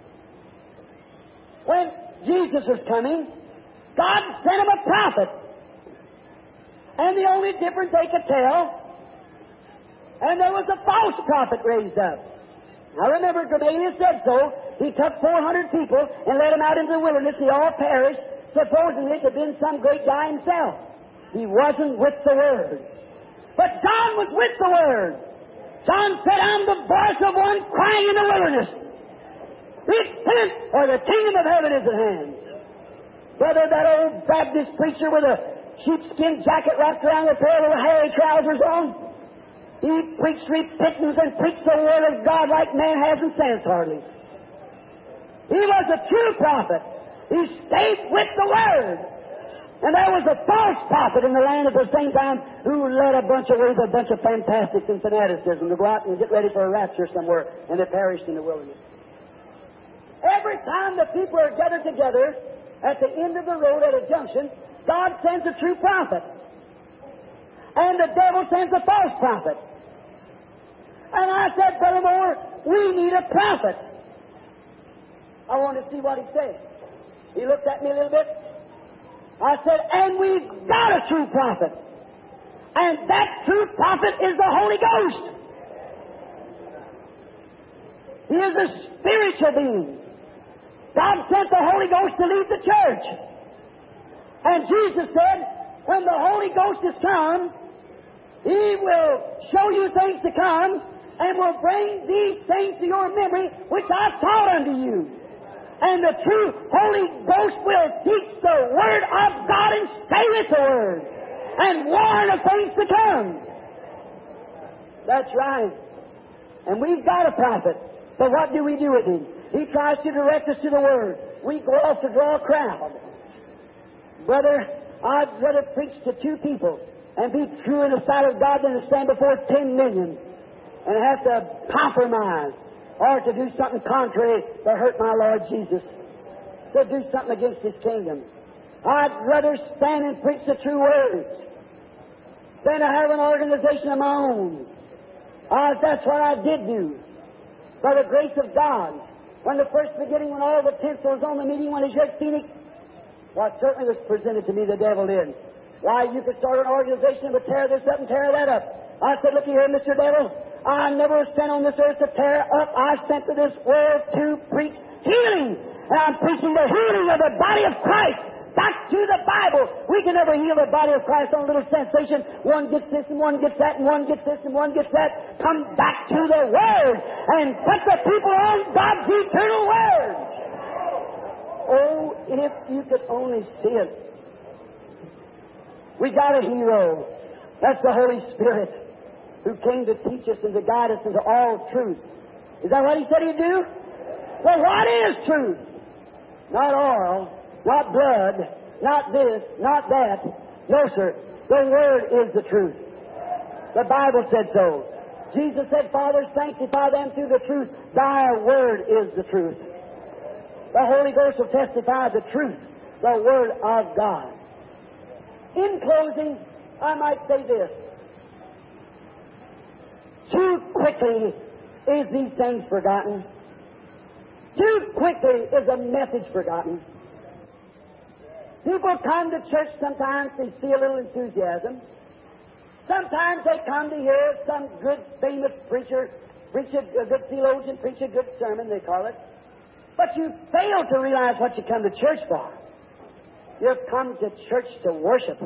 when Jesus was coming, God sent him a prophet. And the only difference they could tell, and there was a false prophet raised up. I remember Gamaliel said so. He took four hundred people and led them out into the wilderness. They all perished, supposedly to have been some great guy himself. He wasn't with the Word. But John was with the Word. John said, I'm the voice of one crying in the wilderness. Repent, or the kingdom of heaven is at hand. Brother, that old Baptist preacher with a sheepskin jacket wrapped around with a pair of little hairy trousers on, he preached repentance and preached the Word of God like man hasn't sense hardly. He was a true prophet. He stayed with the Word. And there was a false prophet in the land at the same time who led a bunch of ways, a bunch of fantastics and fanaticism to go out and get ready for a rapture somewhere, and they perished in the wilderness. Every time the people are gathered together at the end of the road at a junction, God sends a true prophet. And the devil sends a false prophet. And I said, Brother Moore, we need a prophet. I wanted to see what he said. He looked at me a little bit. I said, and we've got a true prophet. And that true prophet is the Holy Ghost. He is a spiritual being. God sent the Holy Ghost to lead the church. And Jesus said, when the Holy Ghost is come, He will show you things to come and will bring these things to your memory which I taught unto you. And the true Holy Ghost will teach the Word of God and stay with the Word and warn of things to come. That's right. And we've got a prophet. But what do we do with him? He tries to direct us to the Word. We go off to draw a crowd. Brother, I'd rather preach to two people and be true in the sight of God than to stand before ten million and have to compromise or to do something contrary to hurt my Lord Jesus, to do something against His kingdom. I'd rather stand and preach the true words than to have an organization of my own. Uh, that's what I did do. By the grace of God, when the first beginning, when all the tinsel was on the meeting, when His red phoenix, well, it certainly was presented to me, the devil did. Why, you could start an organization that would tear this up and tear that up. I said, look here, Mister Devil, I never was sent on this earth to tear up. I sent to this world to preach healing. And I'm preaching the healing of the body of Christ. Back to the Bible. We can never heal the body of Christ on a little sensation. One gets this and one gets that and one gets this and one gets that. Come back to the Word and put the people on God's eternal Word. Oh, if you could only see it. We got a hero. That's the Holy Spirit who came to teach us and to guide us into all truth. Is that what He said He'd do? Well, what is truth? Not oil, not blood, not this, not that. No, sir. The Word is the truth. The Bible said so. Jesus said, Father, sanctify them through the truth. Thy Word is the truth. The Holy Ghost will testify the truth, the Word of God. In closing, I might say this. Too quickly is these things forgotten. Too quickly is a message forgotten. People come to church sometimes, they see a little enthusiasm. Sometimes they come to hear some good, famous preacher, preach a, a good theologian, preach a good sermon, they call it. But you fail to realize what you come to church for. You've come to church to worship.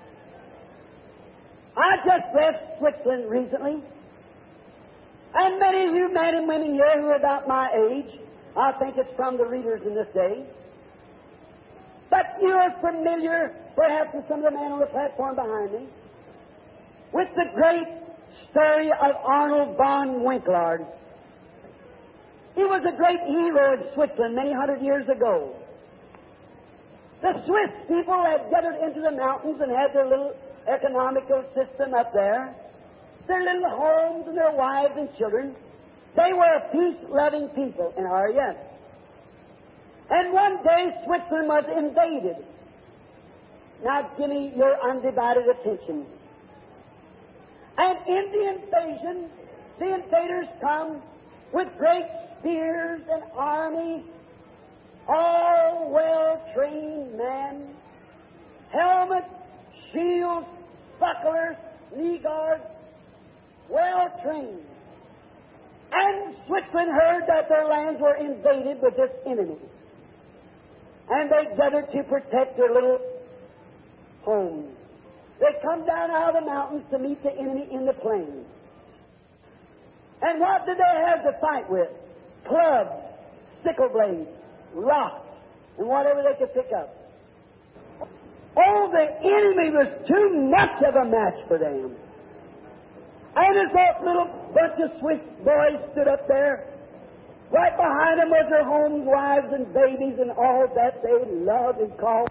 I just left Switzerland recently. And many of you men and women here who are about my age, I think it's from the readers in this day. But you are familiar, perhaps with some of the men on the platform behind me, with the great story of Arnold von Winkelried. He was a great hero in Switzerland many hundred years ago. The Swiss people had gathered into the mountains and had their little economical system up there, their little homes and their wives and children. They were a peace-loving people, and are yet. And one day Switzerland was invaded. Now give me your undivided attention. And in the invasion, the invaders come with great spears and army, all well-trained men, helmets, shields, bucklers, knee guards, well-trained. And Switzerland heard that their lands were invaded with this enemy. And they gathered to protect their little homes. They come down out of the mountains to meet the enemy in the plains. And what did they have to fight with? Clubs, sickle blades, rocks, and whatever they could pick up. Oh, the enemy was too much of a match for them. And as that little bunch of Swiss boys stood up there, right behind them was their homes, wives, and babies, and all that they loved and called.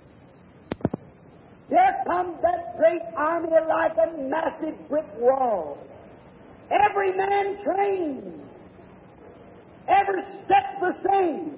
Here comes that great army like a massive brick wall. Every man trained. Every step the same.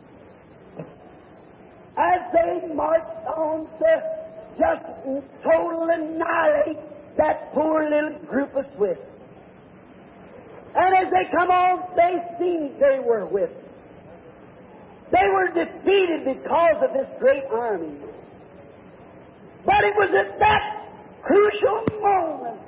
As they marched on to just total annihilate that poor little group of Swiss. And as they come on, they seen they were with. They were defeated because of this great army. But it was at that crucial moment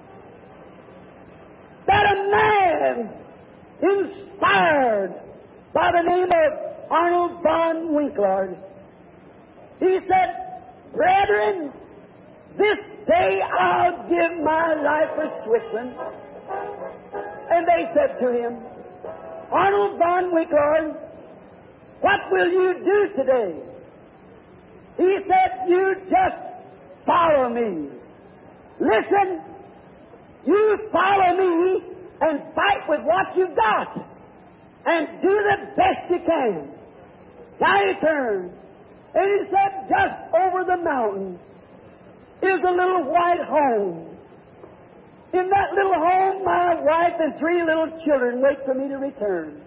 that a man inspired by the name of Arnold von Winkelried, he said, "Brethren, this day I'll give my life for Switzerland. And they said to him, Arnold von Wickard, what will you do today? He said, you just follow me. Listen, you follow me and fight with what you've got and do the best you can. Now he turned and he said, just over the mountain is a little white home. In that little home, my wife and three little children wait for me to return.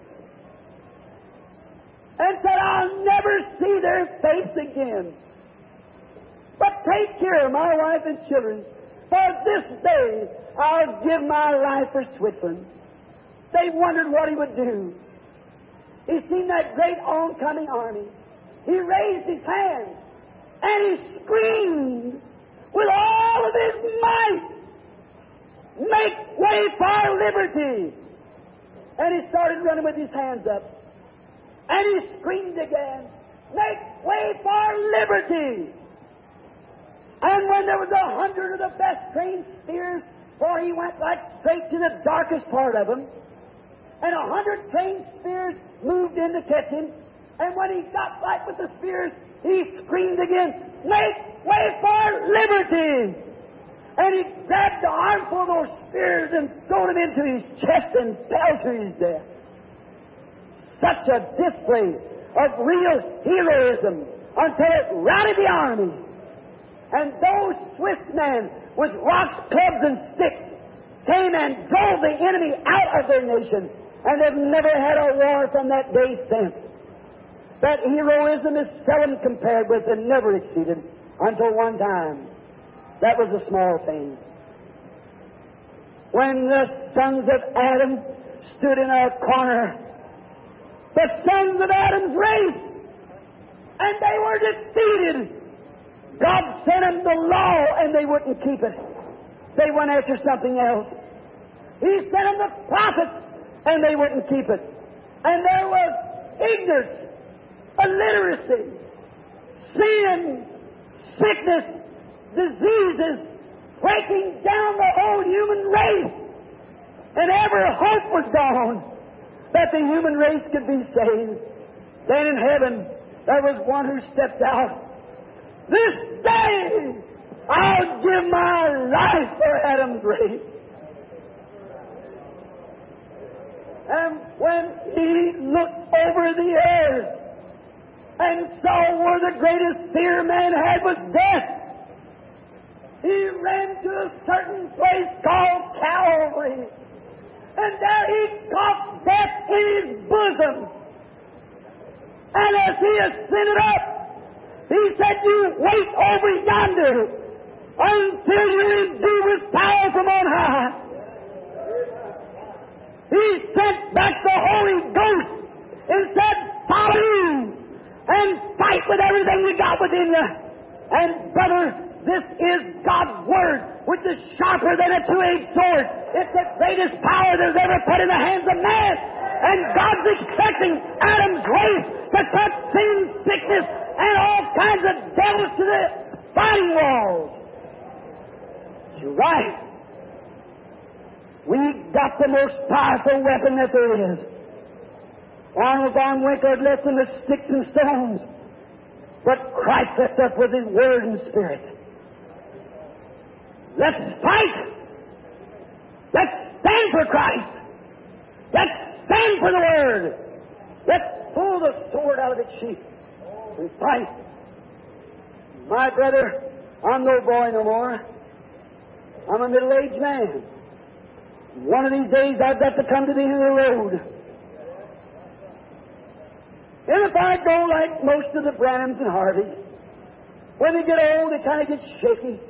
And said, I'll never see their face again. But take care of my wife and children, for this day I'll give my life for Switzerland. They wondered what he would do. He seen that great oncoming army. He raised his hands and he screamed with all of his might, make way for liberty. And he started running with his hands up. And he screamed again, make way for liberty. And when there was a hundred of the best trained spears, for he went like straight to the darkest part of them, and a hundred trained spears moved in to catch him, and when he got right with the spears, he screamed again, make way for liberty. And he grabbed the armful of those spears and threw them into his chest and fell to his death. Such a display of real heroism until it rallied the army. And those Swiss men with rocks, clubs, and sticks came and drove the enemy out of their nation. And they've never had a war from that day since. That heroism is seldom compared with and never exceeded until one time. That was a small thing. When the sons of Adam stood in a corner, the sons of Adam's race, and they were defeated. God sent them the law, and they wouldn't keep it. They went after something else. He sent them the prophets, and they wouldn't keep it. And there was ignorance, illiteracy, sin, sickness, diseases breaking down the whole human race. And every hope was gone that the human race could be saved. Then in heaven, there was one who stepped out. This day, I'll give my life for Adam's race. And when he looked over the earth and saw where the greatest fear man had was death, he ran to a certain place called Calvary. And there he caught death in his bosom. And as he ascended up, he said, you wait over yonder until you're endued with power from on high. He sent back the Holy Ghost and said, follow you and fight with everything you got within you. And brother, this is God's Word, which is sharper than a two-edged sword. It's the greatest power there's ever put in the hands of man. And God's expecting Adam's race to put sin, sickness, and all kinds of devils to the fighting walls. You're right. We've got the most powerful weapon that there is. Arnold von Wickard left them with sticks and stones, but Christ left us with His Word and Spirit. Let's fight. Let's stand for Christ. Let's stand for the Word. Let's pull the sword out of its sheath and fight. My brother, I'm no boy no more. I'm a middle-aged man. One of these days I've got to come to the end of the road. And if I go like most of the Branhams and Harveys, when they get old, they kind of get shaky.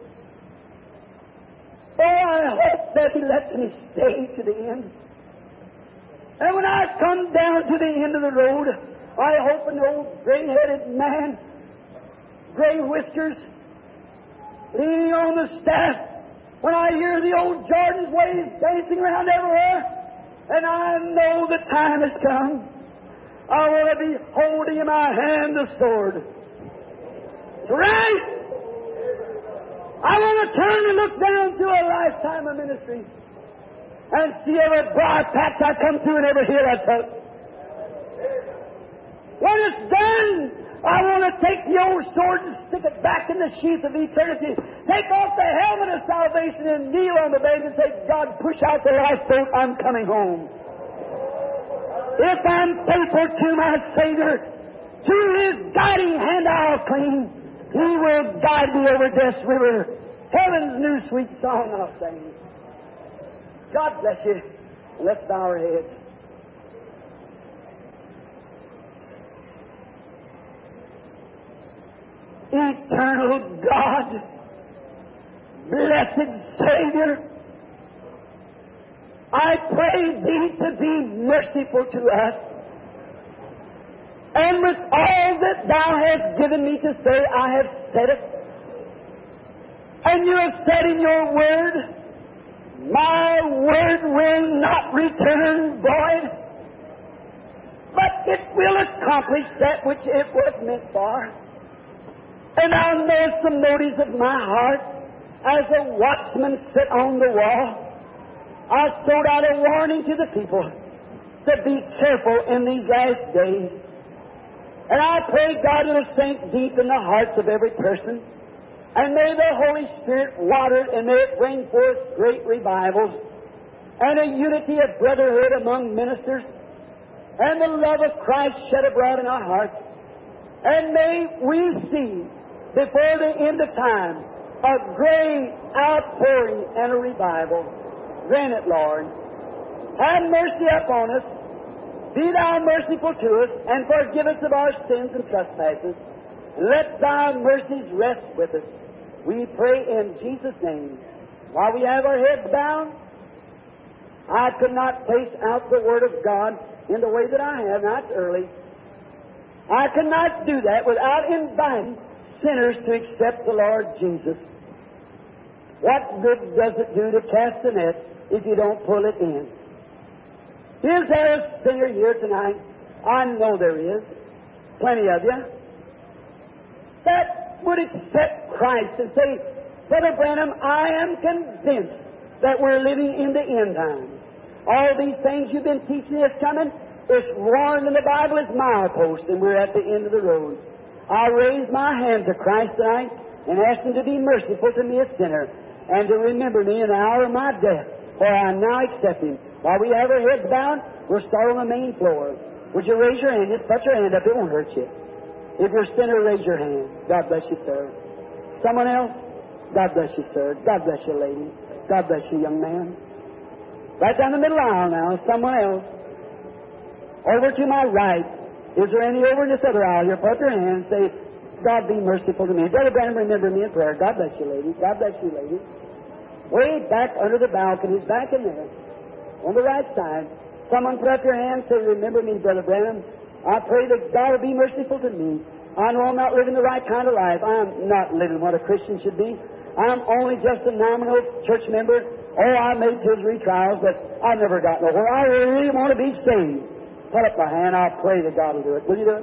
Oh, I hope that He lets me stay to the end. And when I come down to the end of the road, I hope an old gray-headed man, gray whiskers, leaning on the staff, when I hear the old Jordan's waves dancing around everywhere, and I know the time has come, I want to be holding in my hand the sword. Right? I want to turn and look down through a lifetime of ministry and see every briar patch I come through and every hill I touch. When it's done, I want to take the old sword and stick it back in the sheath of eternity. Take off the helmet of salvation and kneel on the bed and say, God, push out the lifeboat. I'm coming home. If I'm faithful to my Savior, to His guiding hand I'll cling. He will guide me over Death's river. Heaven's new sweet song I'll sing. God bless you. Let's bow our heads. Eternal God, blessed Savior, I pray Thee to be merciful to us. And with all that Thou hast given me to say, I have said it. And You have said in Your Word, My Word will not return void, but it will accomplish that which it was meant for. And I know some motives of my heart as a watchman sit on the wall. I sowed out a warning to the people to be careful in these last days. And I pray God will sink deep in the hearts of every person. And may the Holy Spirit water it and may it bring forth great revivals and a unity of brotherhood among ministers and the love of Christ shed abroad in our hearts. And may we see before the end of time a great outpouring and a revival. Grant it, Lord. Have mercy upon us. Be Thou merciful to us and forgive us of our sins and trespasses. Let Thy mercies rest with us. We pray in Jesus' name. While we have our heads bowed, I could not place out the Word of God in the way that I have. Now it's early. I could not do that without inviting sinners to accept the Lord Jesus. What good does it do to cast a net if you don't pull it in? Is there a sinner here tonight? I know there is. Plenty of you. That would accept Christ and say, Brother Branham, I am convinced that we're living in the end times. All these things you've been teaching us coming, it's warned in the Bible as mileposts, and we're at the end of the road. I raise my hand to Christ tonight and ask Him to be merciful to me, a sinner, and to remember me in the hour of my death, for I now accept Him. While we have our heads bowed, we'll start on the main floor. Would you raise your hand? Just put your hand up. It won't hurt you. If you're a sinner, raise your hand. God bless you, sir. Someone else? God bless you, sir. God bless you, lady. God bless you, young man. Right down the middle aisle now. Someone else. Over to my right. Is there any over in this other aisle here? Put your hand and say, God be merciful to me. Brother Branham, remember me in prayer. God bless you, lady. God bless you, lady. Way back under the balcony, back in there, on the right side. Someone put up your hand and say, remember me, Brother Branham. I pray that God will be merciful to me. I know I'm not living the right kind of life. I'm not living what a Christian should be. I'm only just a nominal church member. Oh, I made two or three trials, but I've never gotten nowhere. I really want to be saved. Put up my hand. I'll pray that God will do it. Will you do it?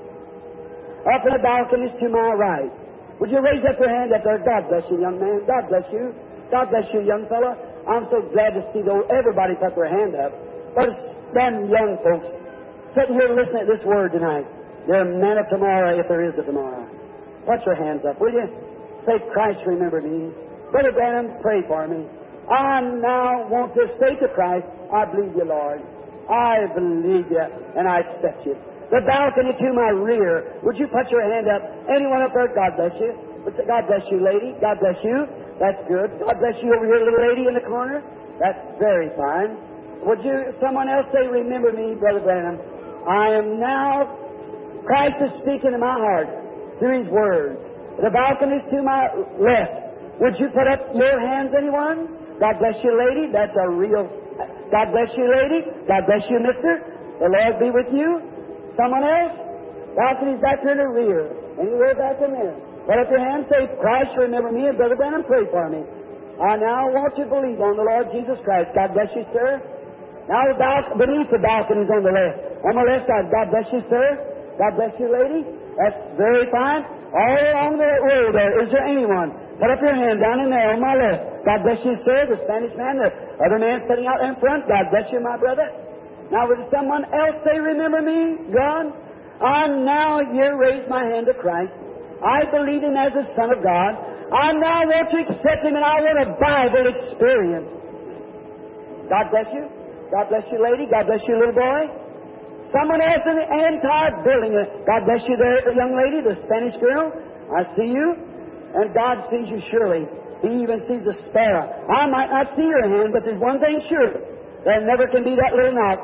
Up in the balconies to my right. Would you raise up your hand up there? God bless you, young man. God bless you. God bless you, young fellow. I'm so glad to see those, everybody put their hand up. But it's them young folks sitting here listening to this word tonight. They're men of tomorrow if there is a tomorrow. Put your hands up, will you? Say, Christ, remember me. Brother Branham, pray for me. I now want to say to Christ, I believe you, Lord. I believe you, and I accept you. The balcony to my rear, would you put your hand up? Anyone up there? God bless you. God bless you, lady. God bless you. That's good. God bless you over here, little lady in the corner. That's very fine. Would you, someone else say, remember me, Brother Branham. I am now, Christ is speaking in my heart through His Word. The balcony's to my left. Would you put up your hands, anyone? God bless you, lady. That's a real, God bless you, lady. God bless you, mister. The Lord be with you. Someone else? Balcony's back here in the rear. Anywhere back in there. Put up your hands, say, Christ, remember me, and Brother Branham, pray for me. I now want you to believe on the Lord Jesus Christ. God bless you, sir. Now the bal- beneath the balcony's on the left. On the left side, God bless you, sir. God bless you, lady. That's very fine. All along the road there, is there anyone? Put up your hand down in there on my left. God bless you, sir, the Spanish man, the other man sitting out there in front. God bless you, my brother. Now, would someone else say, remember me, God? I now here raise my hand to Christ. I believe Him as the Son of God. I now want to accept Him, and I want a Bible experience. God bless you. God bless you, lady. God bless you, little boy. Someone else in the entire building. God bless you there, the young lady, the Spanish girl. I see you. And God sees you surely. He even sees the sparrow. I might not see your hand, but there's one thing sure. There never can be that little knock.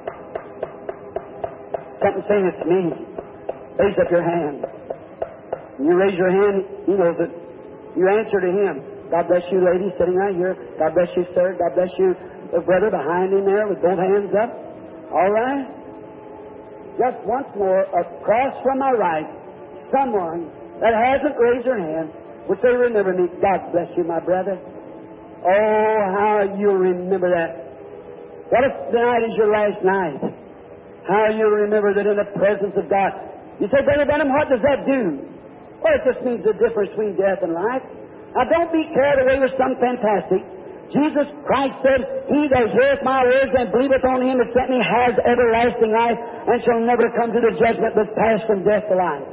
Something saying it's me. Raise up your hand. When you raise your hand, He knows it. You answer to Him. God bless you, lady, sitting right here. God bless you, sir. God bless you, the brother behind him there with both hands up. All right? Just once more, across from my right, someone that hasn't raised their hand would say, remember me. God bless you, my brother. Oh, how you'll remember that. What if tonight is your last night? How you'll remember that in the presence of God. You say, Brother Branham, what does that do? Well, it just means the difference between death and life. Now, don't be carried away with some fantastic. Jesus Christ said, He that heareth my words and believeth on Him that sent me has everlasting life and shall never come to the judgment but pass from death to life.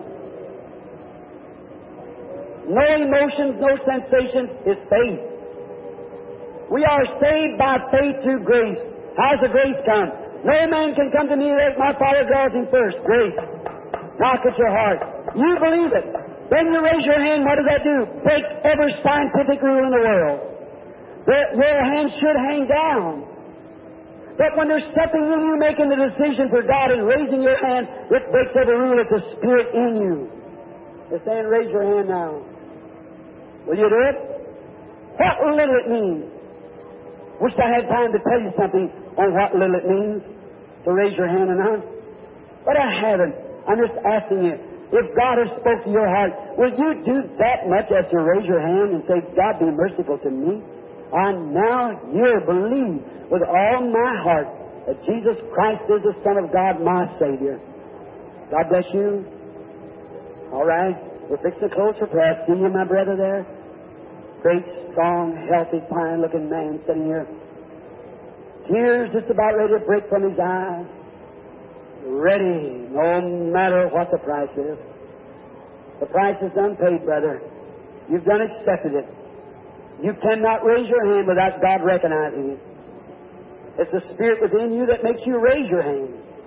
No emotions, no sensations, is faith. We are saved by faith through grace. How's the grace come? No man can come to me unless my Father draws him first. Grace. Knock at your heart. You believe it. Then you raise your hand. What does that do? Break every scientific rule in the world. Your hand should hang down. But when there's something in you making the decision for God and raising your hand, it breaks every rule of the Spirit in you. They're saying, raise your hand now. Will you do it? What little it means. Wish I had time to tell you something on what little it means to raise your hand or not. But I haven't. I'm just asking you, if God has spoke to your heart, will you do that much as to raise your hand and say, God be merciful to me? I now here believe with all my heart that Jesus Christ is the Son of God, my Savior. God bless you. All right. We're fixing to close for prayer. See you, my brother, there? Great, strong, healthy, fine-looking man sitting here. Tears just about ready to break from his eyes. Ready, no matter what the price is. The price is unpaid, brother. You've done accepted it. You cannot raise your hand without God recognizing it. It's the Spirit within you that makes you raise your hand.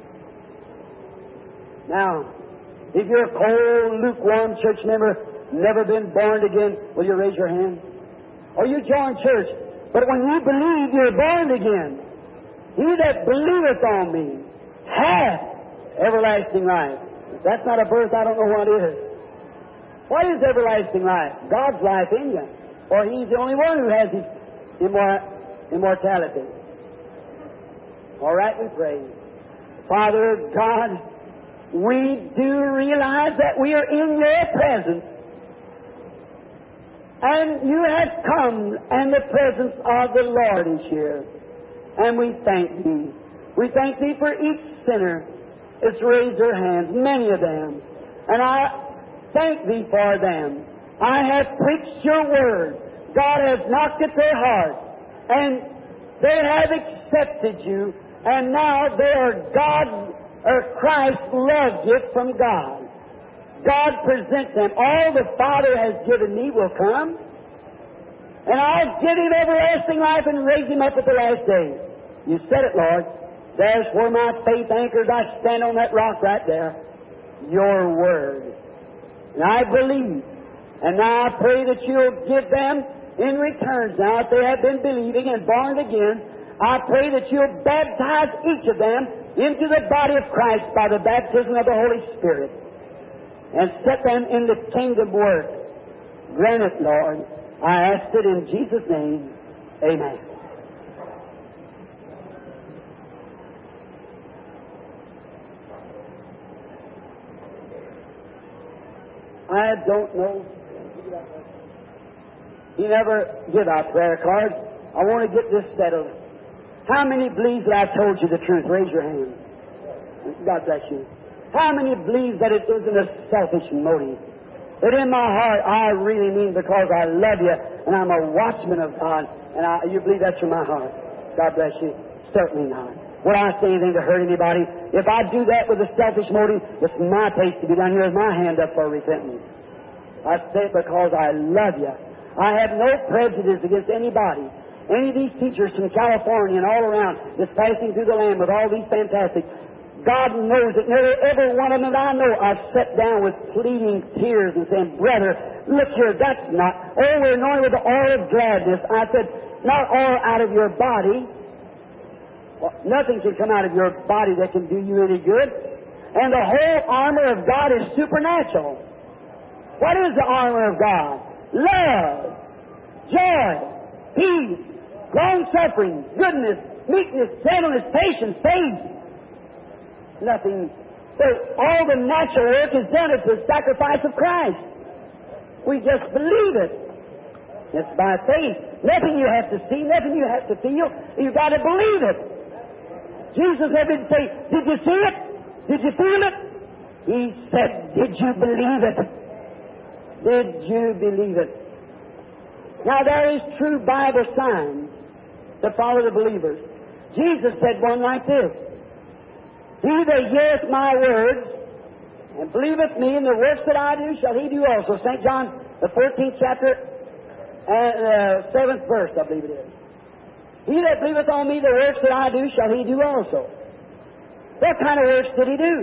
Now, if you're a cold, lukewarm church member, never been born again, will you raise your hand? Or you join church, but when you believe, you're born again. He that believeth on me hath everlasting life. If that's not a birth, I don't know what is. What is everlasting life? God's life in you. For He's the only one who has His immor- immortality. All right, we pray. Father God, we do realize that we are in Your presence. And You have come, and the presence of the Lord is here. And we thank Thee. We thank Thee for each sinner that's raised their hands, many of them. And I thank Thee for them. I have preached Your Word. God has knocked at their heart. And they have accepted You. And now they are God or Christ's love gift from God. God presents them. All the Father has given me will come. And I'll give him everlasting life and raise him up at the last day. You said it, Lord. There's where my faith anchors. I stand on that rock right there. Your Word. And I believe. And now I pray that You'll give them in return. Now, if they have been believing and born again, I pray that You'll baptize each of them into the body of Christ by the baptism of the Holy Spirit and set them in the kingdom work. Grant it, Lord. I ask it in Jesus' name. Amen. I don't know. You never give out prayer cards. I want to get this settled. How many believe that I told you the truth? Raise your hand. God bless you. How many believe that it isn't a selfish motive? But in my heart, I really mean because I love you and I'm a watchman of God. And I, you believe that's from my heart. God bless you. Certainly not. Would I say anything to hurt anybody? If I do that with a selfish motive, it's my place to be down here with my hand up for repentance. I say it because I love you. I have no prejudice against anybody. Any of these teachers from California and all around that's passing through the land with all these fantastic, God knows that nearly every one of them that I know I've sat down with pleading tears and saying, brother, look here, that's not, oh, we're anointed with the oil of gladness. I said, not oil out of your body. Well, nothing can come out of your body that can do you any good. And the whole armor of God is supernatural. What is the armor of God? Love, joy, peace, long-suffering, goodness, meekness, gentleness, patience, faith. Nothing. So all the natural work is done at the sacrifice of Christ. We just believe it. It's by faith. Nothing you have to see, nothing you have to feel. You've got to believe it. Jesus didn't say, did you see it? Did you feel it? He said, did you believe it? Did you believe it? Now there is true Bible signs that follow the believers. Jesus said one like this, he that heareth my words and believeth me, and the works that I do shall he do also. Saint John, the fourteenth chapter, and uh, seventh verse, I believe it is. He that believeth on me, the works that I do shall he do also. What kind of works did he do?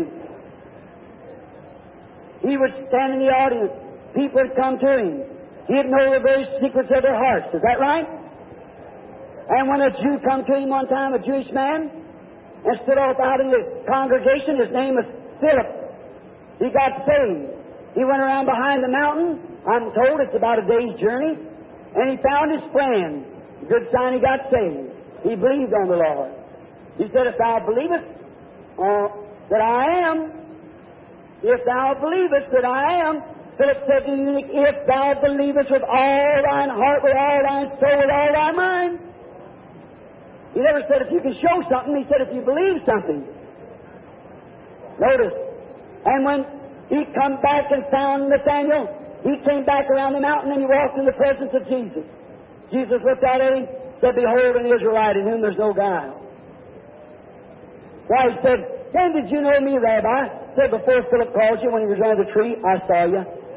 He would stand in the audience. People would come to him. He'd know the very secrets of their hearts. Is that right? And when a Jew come to him one time, a Jewish man, and stood off out in the congregation, his name was Philip. He got saved. He went around behind the mountain. I'm told it's about a day's journey. And he found his friend. Good sign he got saved. He believed on the Lord. He said, if thou believest uh, that I am, if thou believest that I am, Philip said to the eunuch, if thou believest with all thine heart, with all thine soul, with all thy mind. He never said if you can show something. He said if you believe something. Notice. And when he come back and found Nathanael, he came back around the mountain and he walked in the presence of Jesus. Jesus looked out at him, said, behold, an Israelite in whom there's no guile. Why, he said, when did you know me, Rabbi? Said, before Philip called you, when he was under the tree, I saw you.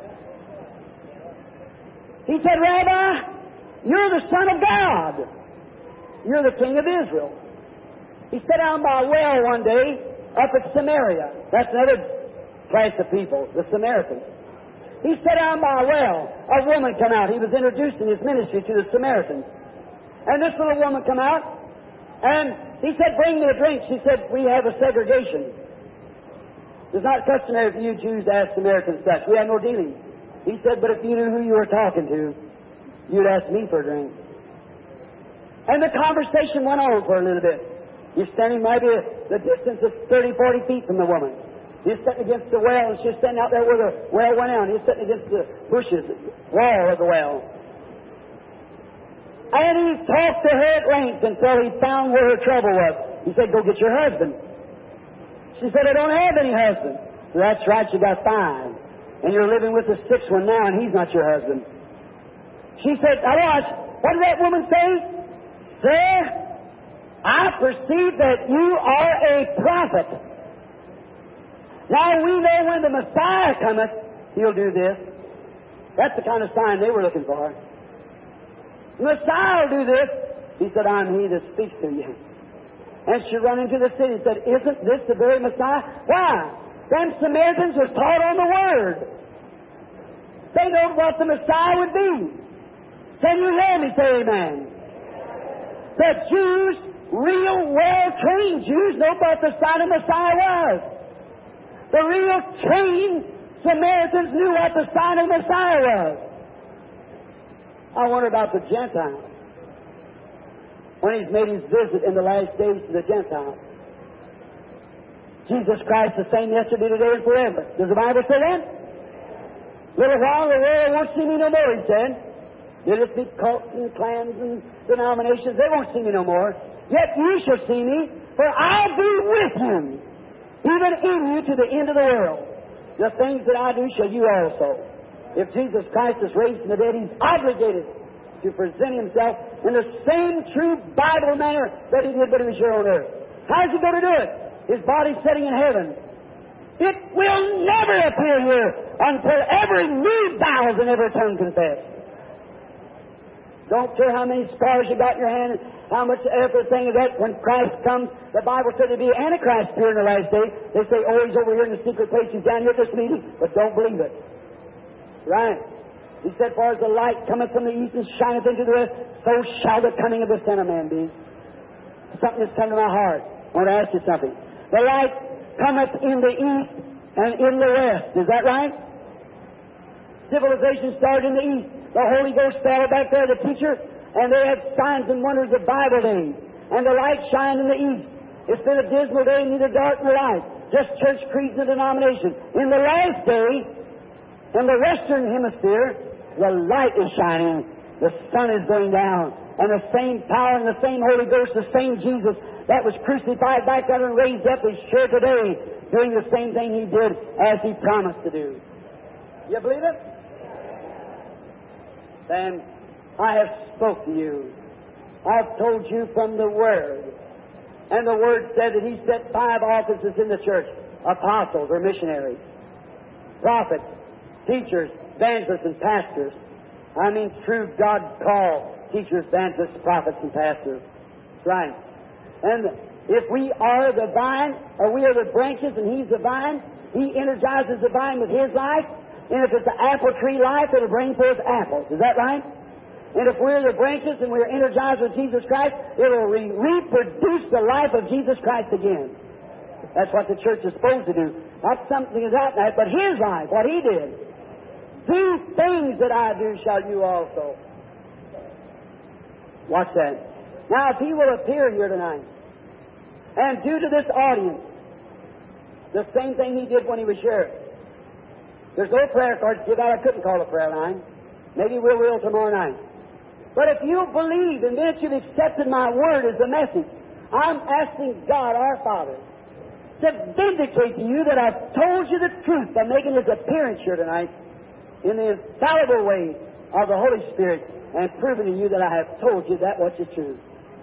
He said, Rabbi, you're the Son of God. You're the King of Israel. He sat down by a well one day up at Samaria. That's another class of people, the Samaritans. He sat down by a well. A woman come out. He was introducing his ministry to the Samaritans. And this little woman come out, and he said, bring me a drink. She said, we have a segregation. It's not customary for you Jews to ask Samaritans such. We have no dealing. He said, but if you knew who you were talking to, you'd ask me for a drink. And the conversation went on for a little bit. You're standing maybe the distance of thirty, forty feet from the woman. He's sitting against the well, and she's standing out there where the well went out. He's sitting against the bushes, wall of the well. And he talked to her at length until he found where her trouble was. He said, go get your husband. She said, I don't have any husband. So that's right, you got five. And you're living with the sixth one now, and he's not your husband. She said, now watch, what did that woman say? Sir, I perceive that you are a prophet. Now we know when the Messiah cometh, he'll do this. That's the kind of sign they were looking for. The Messiah will do this. He said, I'm he that speaks to you. And she run into the city and said, isn't this the very Messiah? Why? Them Samaritans was taught on the Word. They know what the Messiah would be. Can you hear me say amen? The Jews, real well-trained Jews, know what the sign of Messiah was. The real trained Samaritans knew what the sign of Messiah was. I wonder about the Gentiles. When he's made his visit in the last days to the Gentiles. Jesus Christ the same yesterday, today, and forever. Does the Bible say that? Little while the world won't see me no more, he said. You'll just be cults and clans and denominations. They won't see me no more. Yet ye shall see me, for I'll be with him, even in you to the end of the world. The things that I do shall you also. If Jesus Christ is raised from the dead, He's obligated to present Himself in the same true Bible manner that He did when He was here on earth. How's He going to do it? His body's sitting in heaven. It will never appear here until every knee bows and every tongue confess. Don't care how many scars you got in your hand, how much everything of that. When Christ comes, the Bible said there'll be Antichrist here in the last day. They say, oh, He's over here in the secret place, He's down here at this meeting, but don't believe it. Right? He said, for as the light cometh from the east and shineth into the west, so shall the coming of the Son of Man be. Something that's come to my heart. I want to ask you something. The light cometh in the east and in the west. Is that right? Civilization started in the east. The Holy Ghost fell back there, the teacher, and they had signs and wonders of Bible days. And the light shined in the east. It's been a dismal day, neither dark nor light. Just church creeds and denomination. In the last day, in the western hemisphere, the light is shining. The sun is going down. And the same power and the same Holy Ghost, the same Jesus that was crucified back there and raised up is sure today doing the same thing He did as He promised to do. You believe it? Then I have spoke to you. I've told you from the Word. And the Word said that He set five offices in the church. Apostles or missionaries. Prophets, teachers, evangelists, and pastors. I mean true God-called teachers, evangelists, prophets, and pastors. That's right. And if we are the vine, or we are the branches and He's the vine, He energizes the vine with His life. And if it's an apple tree life, it'll bring forth apples. Is that right? And if we're the branches and we're energized with Jesus Christ, it'll re- reproduce the life of Jesus Christ again. That's what the church is supposed to do. Not something of that night, but His life, what He did. These things that I do shall you also. Watch that. Now, if He will appear here tonight and do to this audience the same thing He did when He was here. There's no prayer cards to give out. I couldn't call a prayer line. Maybe we will tomorrow night. But if you believe and that you've accepted my word as the message, I'm asking God, our Father, to vindicate to you that I've told you the truth by making His appearance here tonight in the infallible way of the Holy Spirit and proving to you that I have told you that which is true.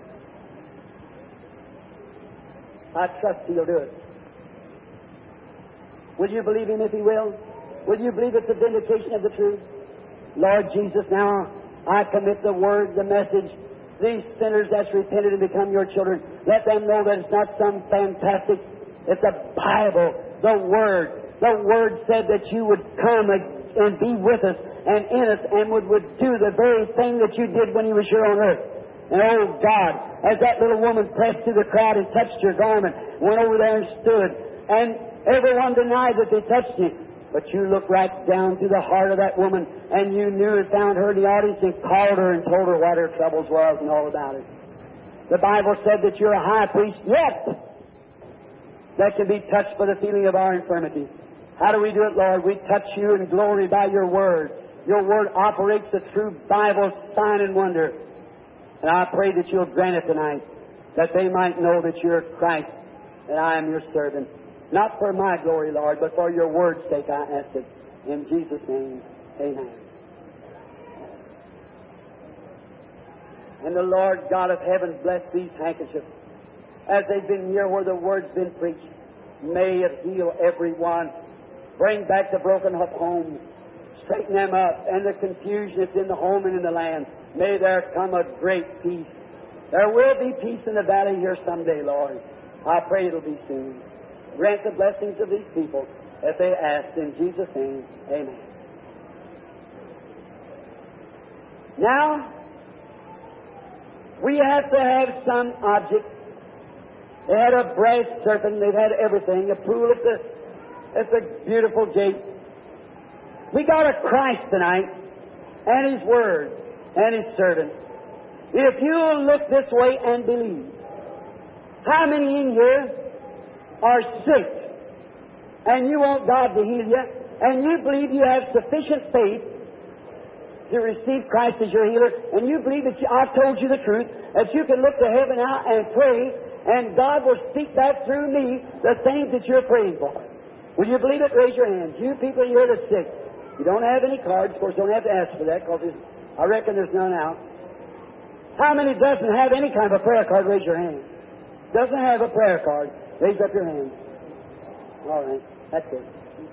I trust He'll do it. Will you believe Him if He will? Will you believe it's a vindication of the truth? Lord Jesus, now I commit the word, the message, these sinners that's repented and become your children. Let them know that it's not some fantastic, it's the Bible, the Word. The Word said that you would come and be with us and in us and would, would do the very thing that you did when you were here on earth. And oh God, as that little woman pressed through the crowd and touched your garment, went over there and stood, and everyone denied that they touched you. But you looked right down to the heart of that woman, and you knew and found her in the audience and called her and told her what her troubles was and all about it. The Bible said that you're a high priest yet that can be touched by the feeling of our infirmity. How do we do it, Lord? We touch you in glory by your word. Your word operates the true Bible sign and wonder. And I pray that you'll grant it tonight, that they might know that you're Christ, and I am your servant. Not for my glory, Lord, but for your word's sake I ask it. In Jesus' name, amen. And the Lord God of heaven bless these handkerchiefs as they've been here where the word's been preached. May it heal everyone. Bring back the broken up homes. Straighten them up. And the confusion that's in the home and in the land. May there come a great peace. There will be peace in the valley here someday, Lord. I pray it'll be soon. Grant the blessings of these people as they ask in Jesus' name. Amen. Now, we have to have some object. They had a brass serpent. They've had everything. A pool at the, at the beautiful gate. We got a Christ tonight and His Word and His servant. If you'll look this way and believe, how many in here are sick, and you want God to heal you, and you believe you have sufficient faith to receive Christ as your healer, and you believe that you, I've told you the truth, that you can look to heaven out and pray, and God will speak back through me the things that you're praying for. Will you believe it? Raise your hands. You people here that's sick. You don't have any cards. Of course, don't have to ask for that because I reckon there's none out. How many doesn't have any kind of a prayer card? Raise your hand. Doesn't have a prayer card? Raise up your hand. All right. That's it.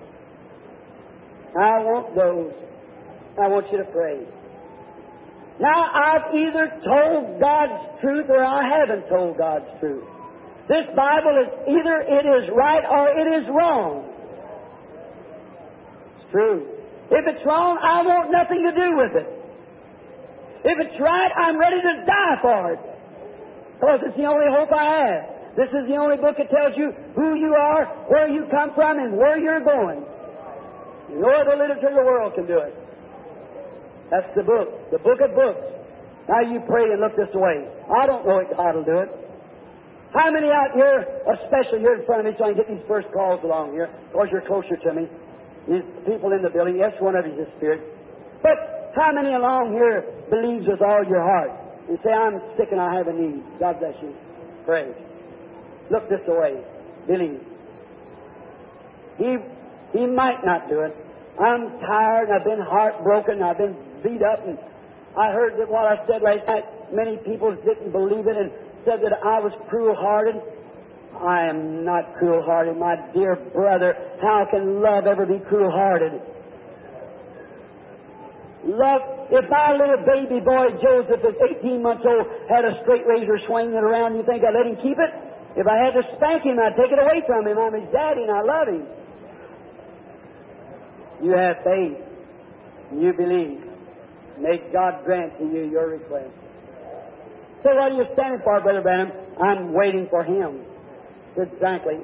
I want those. I want you to pray. Now, I've either told God's truth or I haven't told God's truth. This Bible is either it is right or it is wrong. It's true. If it's wrong, I want nothing to do with it. If it's right, I'm ready to die for it. Because it's the only hope I have. This is the only book that tells you who you are, where you come from, and where you're going. No other literature in the world can do it. That's the book. The book of books. Now you pray and look this way. I don't know if God will do it. How many out here, especially here in front of me, so I can get these first calls along here, because you're closer to me, these people in the building, yes, one of you is a spirit. But how many along here believes with all your heart? You say, I'm sick and I have a need. God bless you. Pray. Look this way. Believe. He, he might not do it. I'm tired and I've been heartbroken and I've been beat up, and I heard that what I said last night, many people didn't believe it and said that I was cruel-hearted. I am not cruel-hearted, my dear brother. How can love ever be cruel-hearted? Love, if my little baby boy Joseph is eighteen months old, had a straight razor swinging it around, you think I'd let him keep it? If I had to spank him, I'd take it away from him. I'm his daddy and I love him. You have faith. You believe. May God grant to you your request. So what are you standing for, Brother Branham? I'm waiting for Him. Exactly.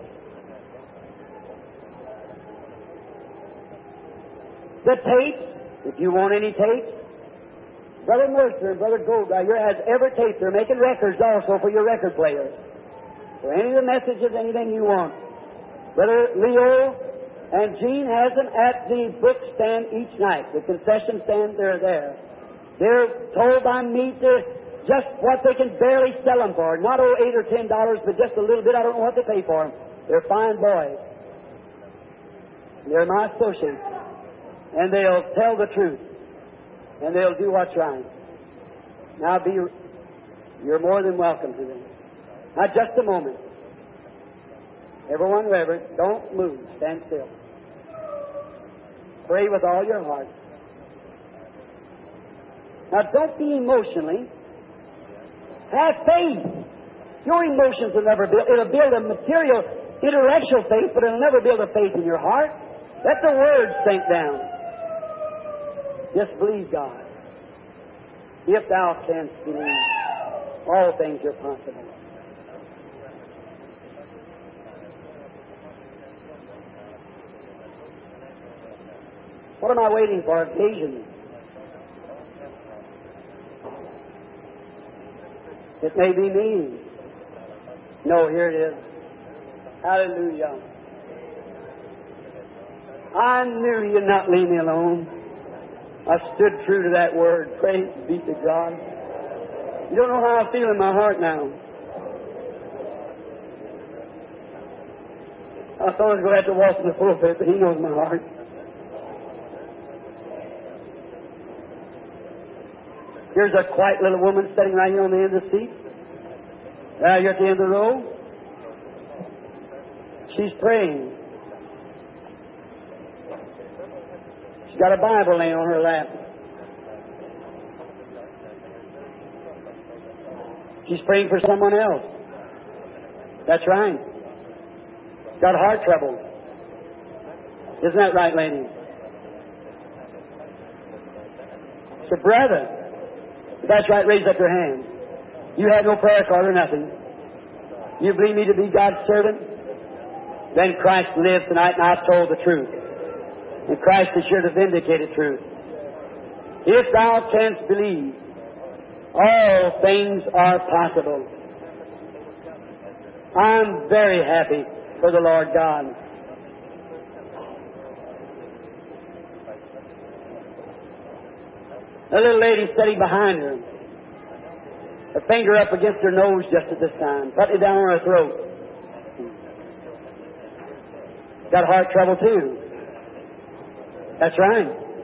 The tapes, if you want any tapes, Brother Mercer and Brother Goldberger has every tape. They're making records also for your record players. For any of the messages, anything you want. Brother Leo and Gene has them at the book stand each night. The concession stand, they're there. They're told by me to just what they can barely sell them for. Not oh eight or ten dollars, but just a little bit. I don't know what they pay for them. They're fine boys. They're my associates. And they'll tell the truth. And they'll do what's right. Now be, you're more than welcome to them. Now just a moment. Everyone reverent, don't move. Stand still. Pray with all your heart. Now don't be emotionally. Have faith. Your emotions will never build. It'll build a material, intellectual faith, but it'll never build a faith in your heart. Let the words sink down. Just believe God. If thou canst believe, all things are possible. What am I waiting for? Occasion. It may be me. No, here it is. Hallelujah. I knew you'd not leave me alone. I stood true to that word. Praise be to God. You don't know how I feel in my heart now. I thought I was going to have to walk in the pulpit, but He knows my heart. Here's a quiet little woman sitting right here on the end of the seat. Right here at the end of the row. She's praying. She's got a Bible laying on her lap. She's praying for someone else. That's right. Got heart trouble. Isn't that right, lady? So, brother, if that's right, raise up your hand. You had no prayer card or nothing. You believe me to be God's servant? Then Christ lives tonight, and I've told the truth. And Christ is sure to vindicate the truth. If thou canst believe, all things are possible. I'm very happy for the Lord God. A little lady sitting behind her, her finger up against her nose just at this time, putting it down on her throat. Got heart trouble too. That's right.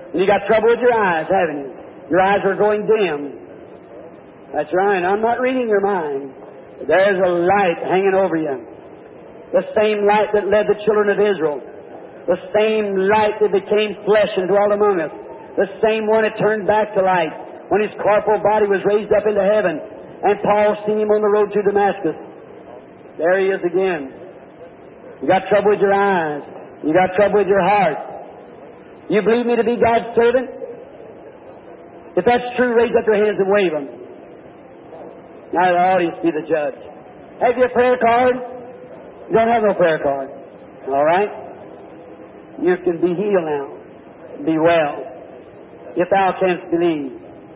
And you got trouble with your eyes, haven't you? Your eyes are going dim. That's right. I'm not reading your mind. There's a light hanging over you. The same light that led the children of Israel. The same light that became flesh and dwelt among us. The same one that turned back to light when his corporal body was raised up into heaven. And Paul seen him on the road to Damascus. There he is again. You got trouble with your eyes. You got trouble with your heart. You believe me to be God's servant? If that's true, raise up your hands and wave them. Now the audience be the judge. Have you a prayer card? You don't have no prayer card. All right? You can be healed now. Be well. If thou canst believe.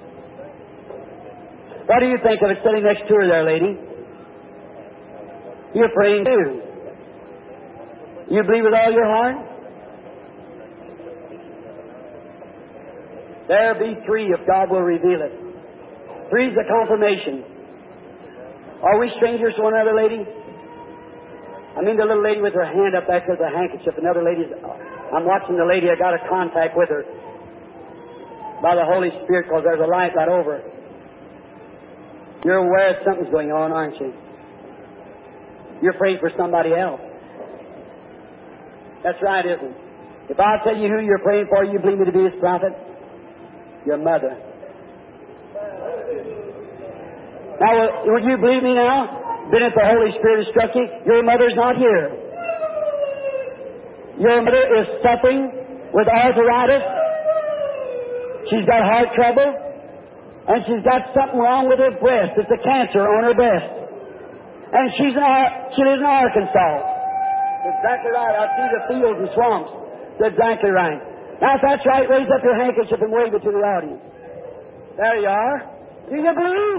What do you think of it sitting next to her there, lady? You're praying too. You believe with all your heart? There be three if God will reveal it. Three's the confirmation. Are we strangers to one another, lady? I mean the little lady with her hand up back there with a handkerchief. Another lady's... I'm watching the lady. I got a contact with her by the Holy Spirit because there's a light right over her. You're aware that something's going on, aren't you? You're praying for somebody else. That's right, isn't it? If I tell you who you're praying for, you believe me to be His prophet? Your mother. Now, would you believe me now? Been if the Holy Spirit has struck you? Your mother's not here. Your mother is suffering with arthritis. She's got heart trouble. And she's got something wrong with her breast. It's a cancer on her breast. And she's in Ar- she lives in Arkansas. Exactly right. I see the fields and swamps. That's exactly right. Now, if that's right, raise up your handkerchief and wave it to the audience. There you are. Do you believe?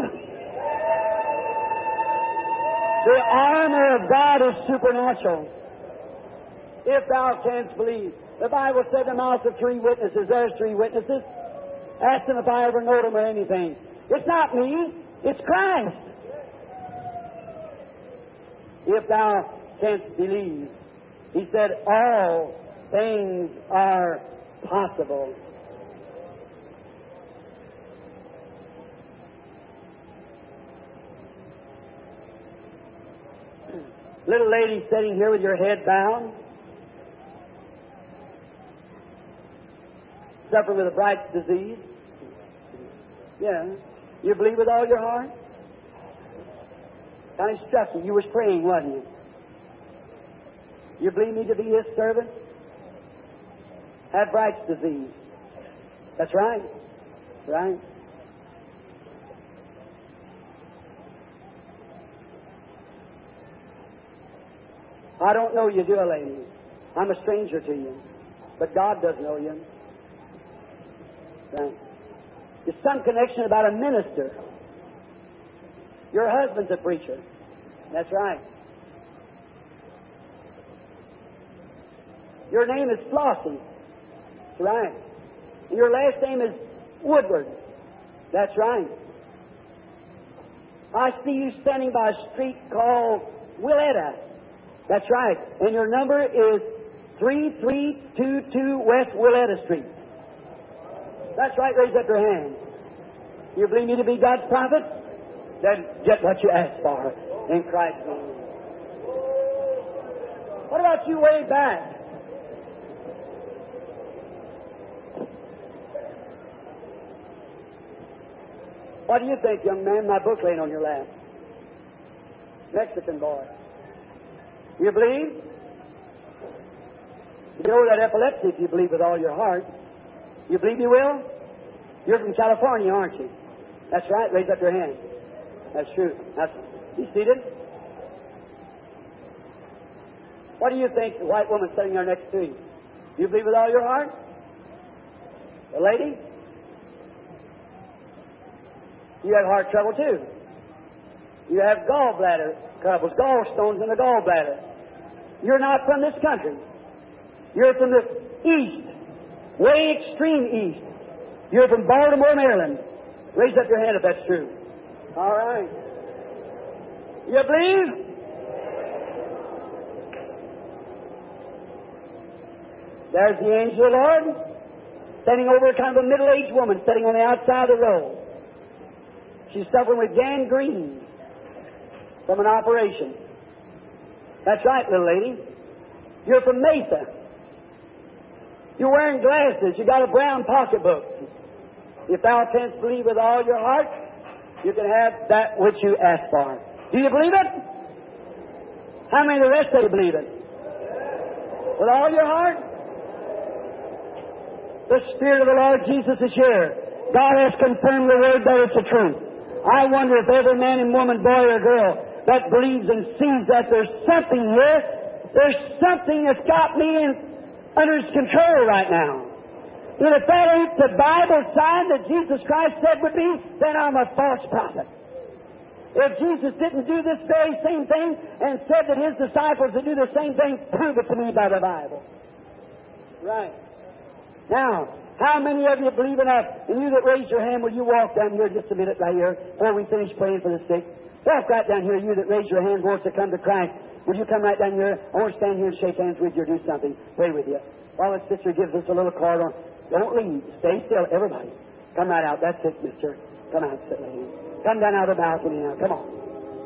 The armor of God is supernatural. If thou canst believe. The Bible said the mouth of three witnesses. There's three witnesses. Ask them if I ever know them or anything. It's not me. It's Christ. If thou canst believe. He said, all things are possible. Little lady sitting here with your head bowed, suffering with a Bright's disease. Yeah. You believe with all your heart? Kind of struck you. You was praying, wasn't you? You believe me to be His servant? Had Bright's disease. That's right. Right. I don't know you, do I, lady? I'm a stranger to you. But God does know you. Right. There's some connection about a minister. Your husband's a preacher. That's right. Your name is Flossie. That's right. And your last name is Woodward. That's right. I see you standing by a street called Willetta. That's right. And your number is three three two two West Willetta Street. That's right. Raise up your hand. You believe me to be God's prophet? Then get what you asked for in Christ's name. What about you way back? What do you think, young man? My book laying on your lap. Mexican boy. You believe? You know that epilepsy if you believe with all your heart. You believe you will? You're from California, aren't you? That's right. Raise up your hand. That's true. That's, you seated? What do you think the white woman sitting there next to you? You believe with all your heart? The lady? You have heart trouble too. You have gallbladder troubles, gallstones in the gallbladder. You're not from this country. You're from the east, way extreme east. You're from Baltimore, Maryland. Raise up your hand if that's true. All right. You believe? There's the angel of the Lord. standing over a kind of a middle-aged woman sitting on the outside of the road. She's suffering with gangrene from an operation. That's right, little lady. You're from Mesa. You're wearing glasses. You got a brown pocketbook. If thou canst believe with all your heart, you can have that which you ask for. Do you believe it? How many of the rest of you believe it? With all your heart? The Spirit of the Lord Jesus is here. God has confirmed the Word that it's the truth. I wonder if every man and woman, boy or girl, that believes and sees that there's something here, there's something that's got me in, under His control right now. And if that ain't the Bible sign that Jesus Christ said would be, then I'm a false prophet. If Jesus didn't do this very same thing and said that His disciples would do the same thing, prove it to me by the Bible. Right. Now, how many of you believe enough? And you that raised your hand, will you walk down here just a minute right here before we finish praying for the sick? Walk right down here. You that raised your hand wants to come to Christ. Will you come right down here? I want to stand here and shake hands with you or do something. Pray with you. While the sister gives us a little card on. Don't leave. Stay still, everybody. Come right out. That's it, mister. Come out, sit lady. Come down out of the balcony now. Come on.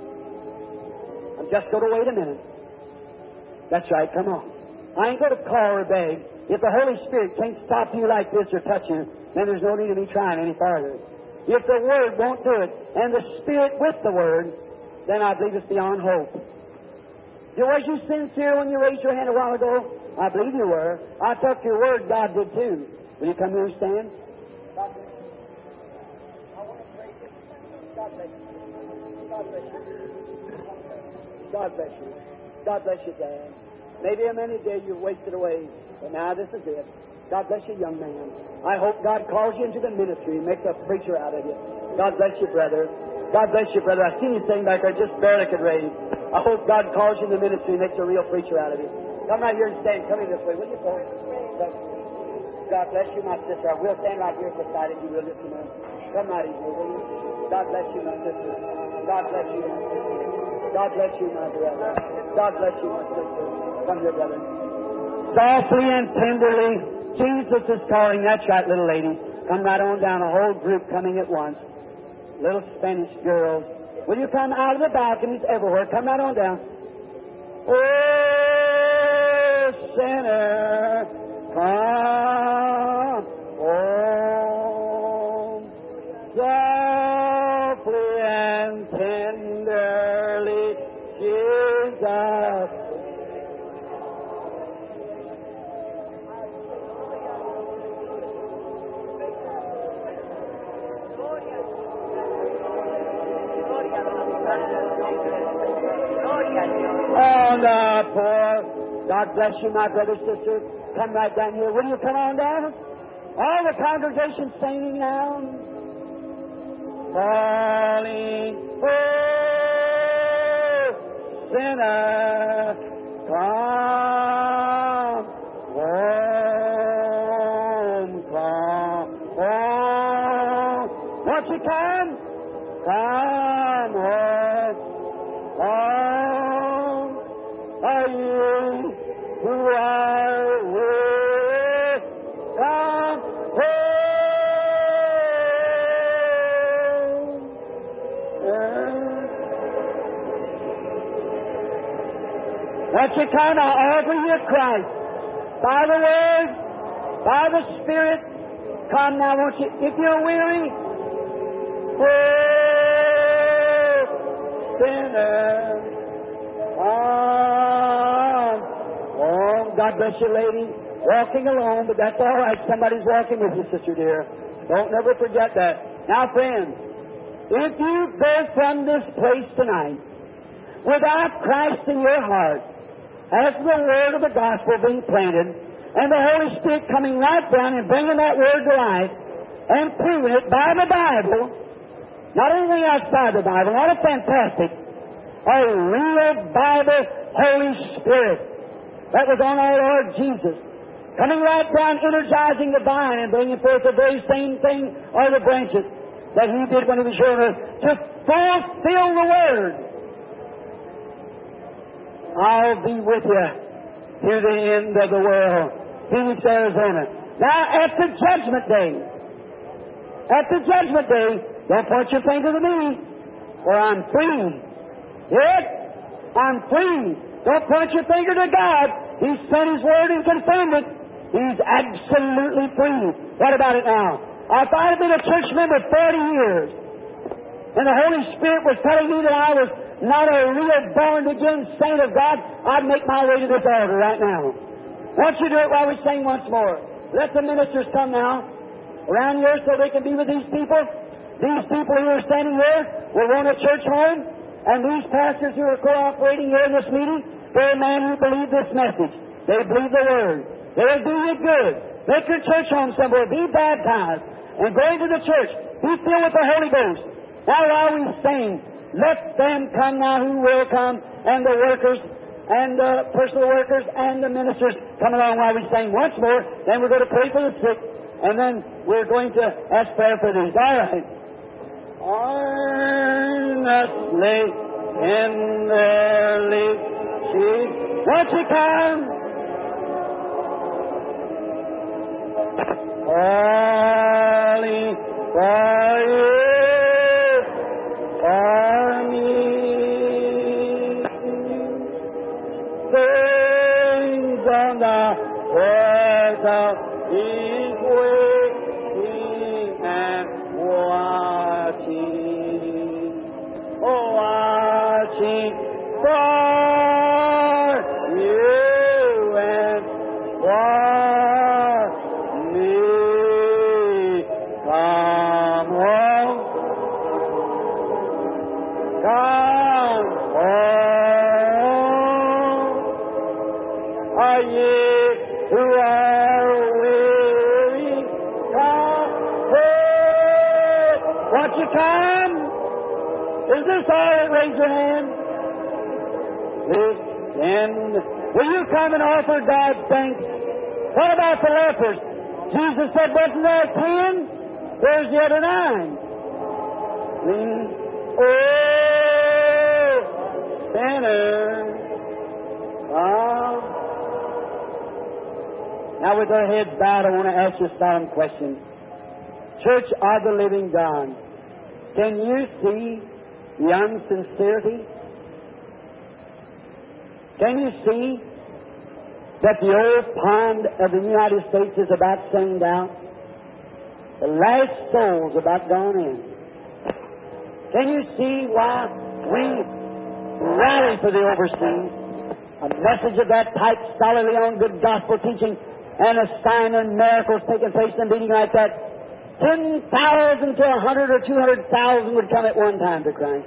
I'm just going to wait a minute. That's right. Come on. I ain't going to call or beg. If the Holy Spirit can't stop you like this or touch you, then there's no need of me trying any farther. If the Word won't do it, and the Spirit with the Word, then I believe it's beyond hope. Was you sincere when you raised your hand a while ago? I believe you were. I took your word, God did too. Will you come here and stand? God bless you. I want to pray for you. God bless you. God bless you. God bless you. God bless you, Dad. Maybe a many day you've wasted away, but now this is it. God bless you, young man. I hope God calls you into the ministry and makes a preacher out of you. God bless you, brother. God bless you, brother. I seen you sitting back there, just barely could raise. I hope God calls you in the ministry and makes a real preacher out of you. Come right here and stand. Come in this way. Will you go? God bless you, my sister. We'll stand right here beside you. Will listen to Come right in here, will you? God bless you, my sister. God bless you. God bless you, my brother. God bless you, my sister. Come here, brother. Softly and tenderly, Jesus is calling. That's right, little lady. Come right on down. A whole group coming at once. Little Spanish girls. Will you come out of the balconies everywhere? Come right on down. Oh, sinner, come home. Softly and tenderly, Jesus. Oh, the poor. God bless you, my brother, sister. Come right down here. Will you come on down? All the congregation singing now. Falling, oh, sinner, come home, come home. Won't you come? Come home. Home. Are you who are with? Come home. Won't you come? I'll offer you Christ. By the Word, by the Spirit. Come now, won't you? If you're weary, oh, sinner, come home. God bless you, lady. Walking alone, but that's all right. Somebody's walking with you, sister dear. Don't never forget that. Now, friends, if you go from this place tonight without Christ in your heart, as the word of the gospel being planted, and the Holy Spirit coming right down and bringing that word to life and proving it by the Bible, not anything outside the Bible, not a fantastic, a real Bible Holy Spirit that was on our Lord Jesus, coming right down, energizing the vine and bringing forth the very same thing or the branches that He did when He was here on earth to fulfill the Word. I'll be with you to the end of the world. Phoenix, Arizona. Now, at the judgment day, at the judgment day, don't point your finger to me, for I'm free. Hear it? I'm free. Don't point your finger to God. He sent His Word and confirmed it. He's absolutely free. What about it now? If I had been a church member forty years, and the Holy Spirit was telling me that I was not a real born-again saint of God, I'd make my way to this altar right now. Won't you do it while we sing once more? Let the ministers come now around here so they can be with these people. These people who are standing here will want a church home, and these pastors who are cooperating here in this meeting, they're men who believe this message. They believe the Word. They'll do you good. Make your church home somewhere. Be baptized. And go into the church. Be filled with the Holy Ghost. Now while we sing, let them come now who will come, and the workers, and the personal workers, and the ministers come along while we sing once more. Then we're going to pray for the sick, and then we're going to ask prayer for these. All right. Earnestly in their league, won't you come? Calling for you, for me. Things on the earth of His waiting and watching, watching for you and for me. Come home, come home, are ye who are weary? Come home. Won't you come? Is this all right? Raise your hand. Then will you come and offer God thanks? What about the lepers? Jesus said, wasn't there ten? There's the other nine. Oh, sinner. Ah. Now with our heads bowed, I want to ask you a solemn question. Church of the living God, can you see the insincerity? Can you see that the old pond of the United States is about singed out? The last soul's about gone in. Can you see why we rally for the overseas? A message of that type, solidly on good gospel teaching, and a sign and miracles taking place in a meeting like that. Ten thousand to a hundred or two hundred thousand would come at one time to Christ.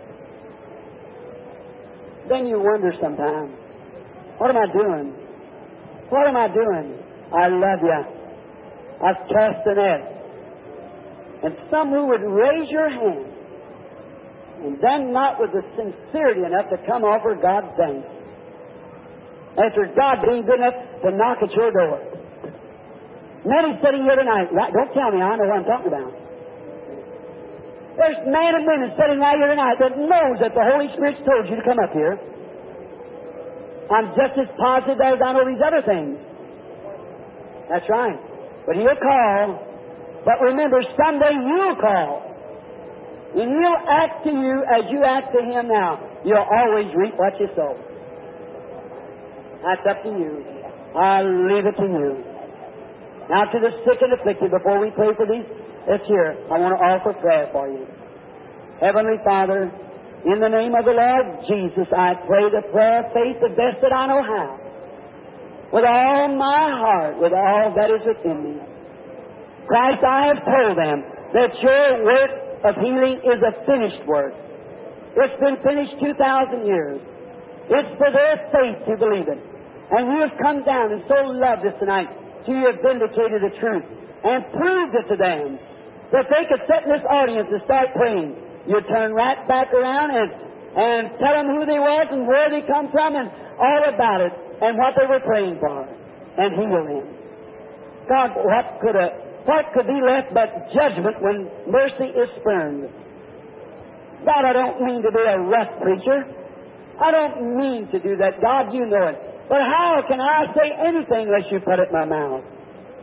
Then you wonder sometimes, what am I doing? What am I doing? I love you. I've cast a net. And some who would raise your hand, and then not with the sincerity enough to come offer God thanks. After God being good enough to knock at your door. Many sitting here tonight, right, don't tell me, I know what I'm talking about. There's men and women sitting out here tonight that knows that the Holy Spirit's told you to come up here. I'm just as positive as I know these other things. That's right. But He'll call. But remember, someday you'll call. And He'll act to you as you act to Him now. You'll always reap what you sow. That's up to you. I'll leave it to you. Now to the sick and afflicted, before we pray for these, let's hear. I want to offer prayer for you. Heavenly Father, in the name of the Lord Jesus, I pray the prayer of faith the best that I know how. With all my heart, with all that is within me. Christ, I have told them that your work of healing is a finished work. It's been finished two thousand years. It's for their faith to believe it. And you have come down and so loved us tonight till you have vindicated the truth and proved it to them that they could sit in this audience and start praying. You turn right back around and, and tell them who they was and where they come from and all about it and what they were praying for and heal them. God, what could a, what could be left but judgment when mercy is spurned? God, I don't mean to be a rough preacher. I don't mean to do that. God, you know it. But how can I say anything unless you put it in my mouth?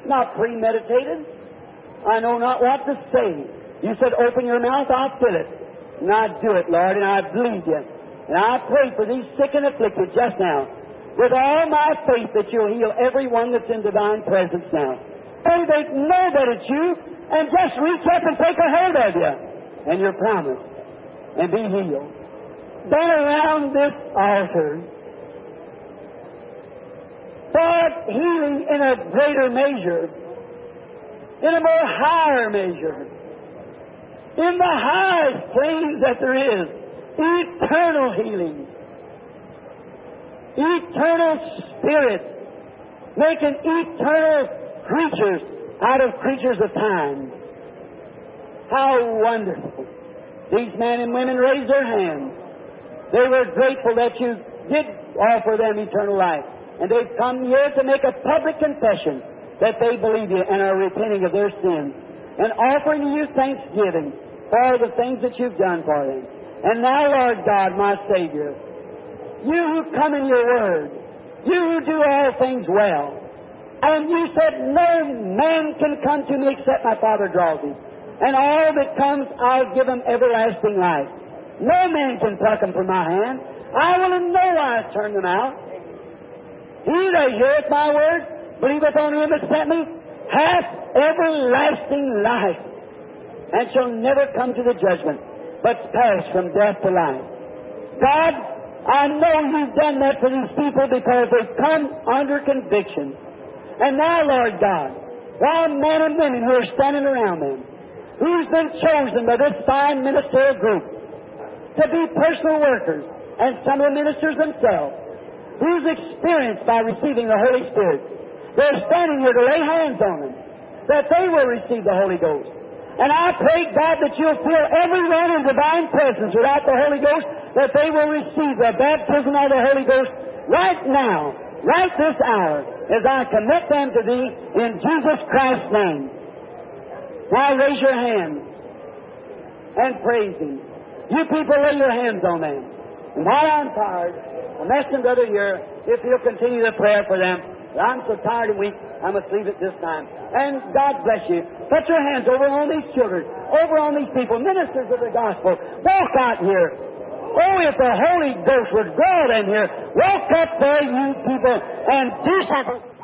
not premeditated. I know not what to say. You said, open your mouth, I'll fill it. And I do it, Lord, and I believe you. And I pray for these sick and afflicted just now, with all my faith that you'll heal everyone that's in divine presence now. Pray they know that it's you, and just reach up and take a hold of you, and your promise, and be healed. Then around this altar, God healing in a greater measure, in a more higher measure, in the highest planes that there is, eternal healing, eternal spirit, making eternal creatures out of creatures of time. How wonderful. These men and women raised their hands. They were grateful that you did offer them eternal life. And they've come here to make a public confession that they believe you and are repenting of their sins and offering you thanksgiving for the things that you've done for them. And now, Lord God, my Savior, you who come in your word, you who do all things well, and you said, no man can come to me except my Father draws him. And all that comes, I'll give him everlasting life. No man can pluck them from my hand. I will in no wise turn them out. He that heareth my word, believeth on him that sent me, hath everlasting life, and shall never come to the judgment, but pass from death to life. God, I know you've done that for these people because they've come under conviction. And now, Lord God, while men and women who are standing around them, who's been chosen by this fine ministerial group to be personal workers, and some of the ministers themselves, who's experienced by receiving the Holy Spirit, they're standing here to lay hands on them, that they will receive the Holy Ghost. And I pray, God, that you'll fill everyone in divine presence without the Holy Ghost, that they will receive the baptism of the Holy Ghost right now, right this hour, as I commit them to Thee in Jesus Christ's name. Now raise your hands and praise Him. You people lay your hands on them. And while I'm tired, I'm asking Brother here if he'll continue the prayer for them. I'm so tired and weak, I must leave it this time. And God bless you. Put your hands over on these children, over on these people, ministers of the gospel. Walk out here. Oh, if the Holy Ghost would go in here, walk up there, you people, and do something.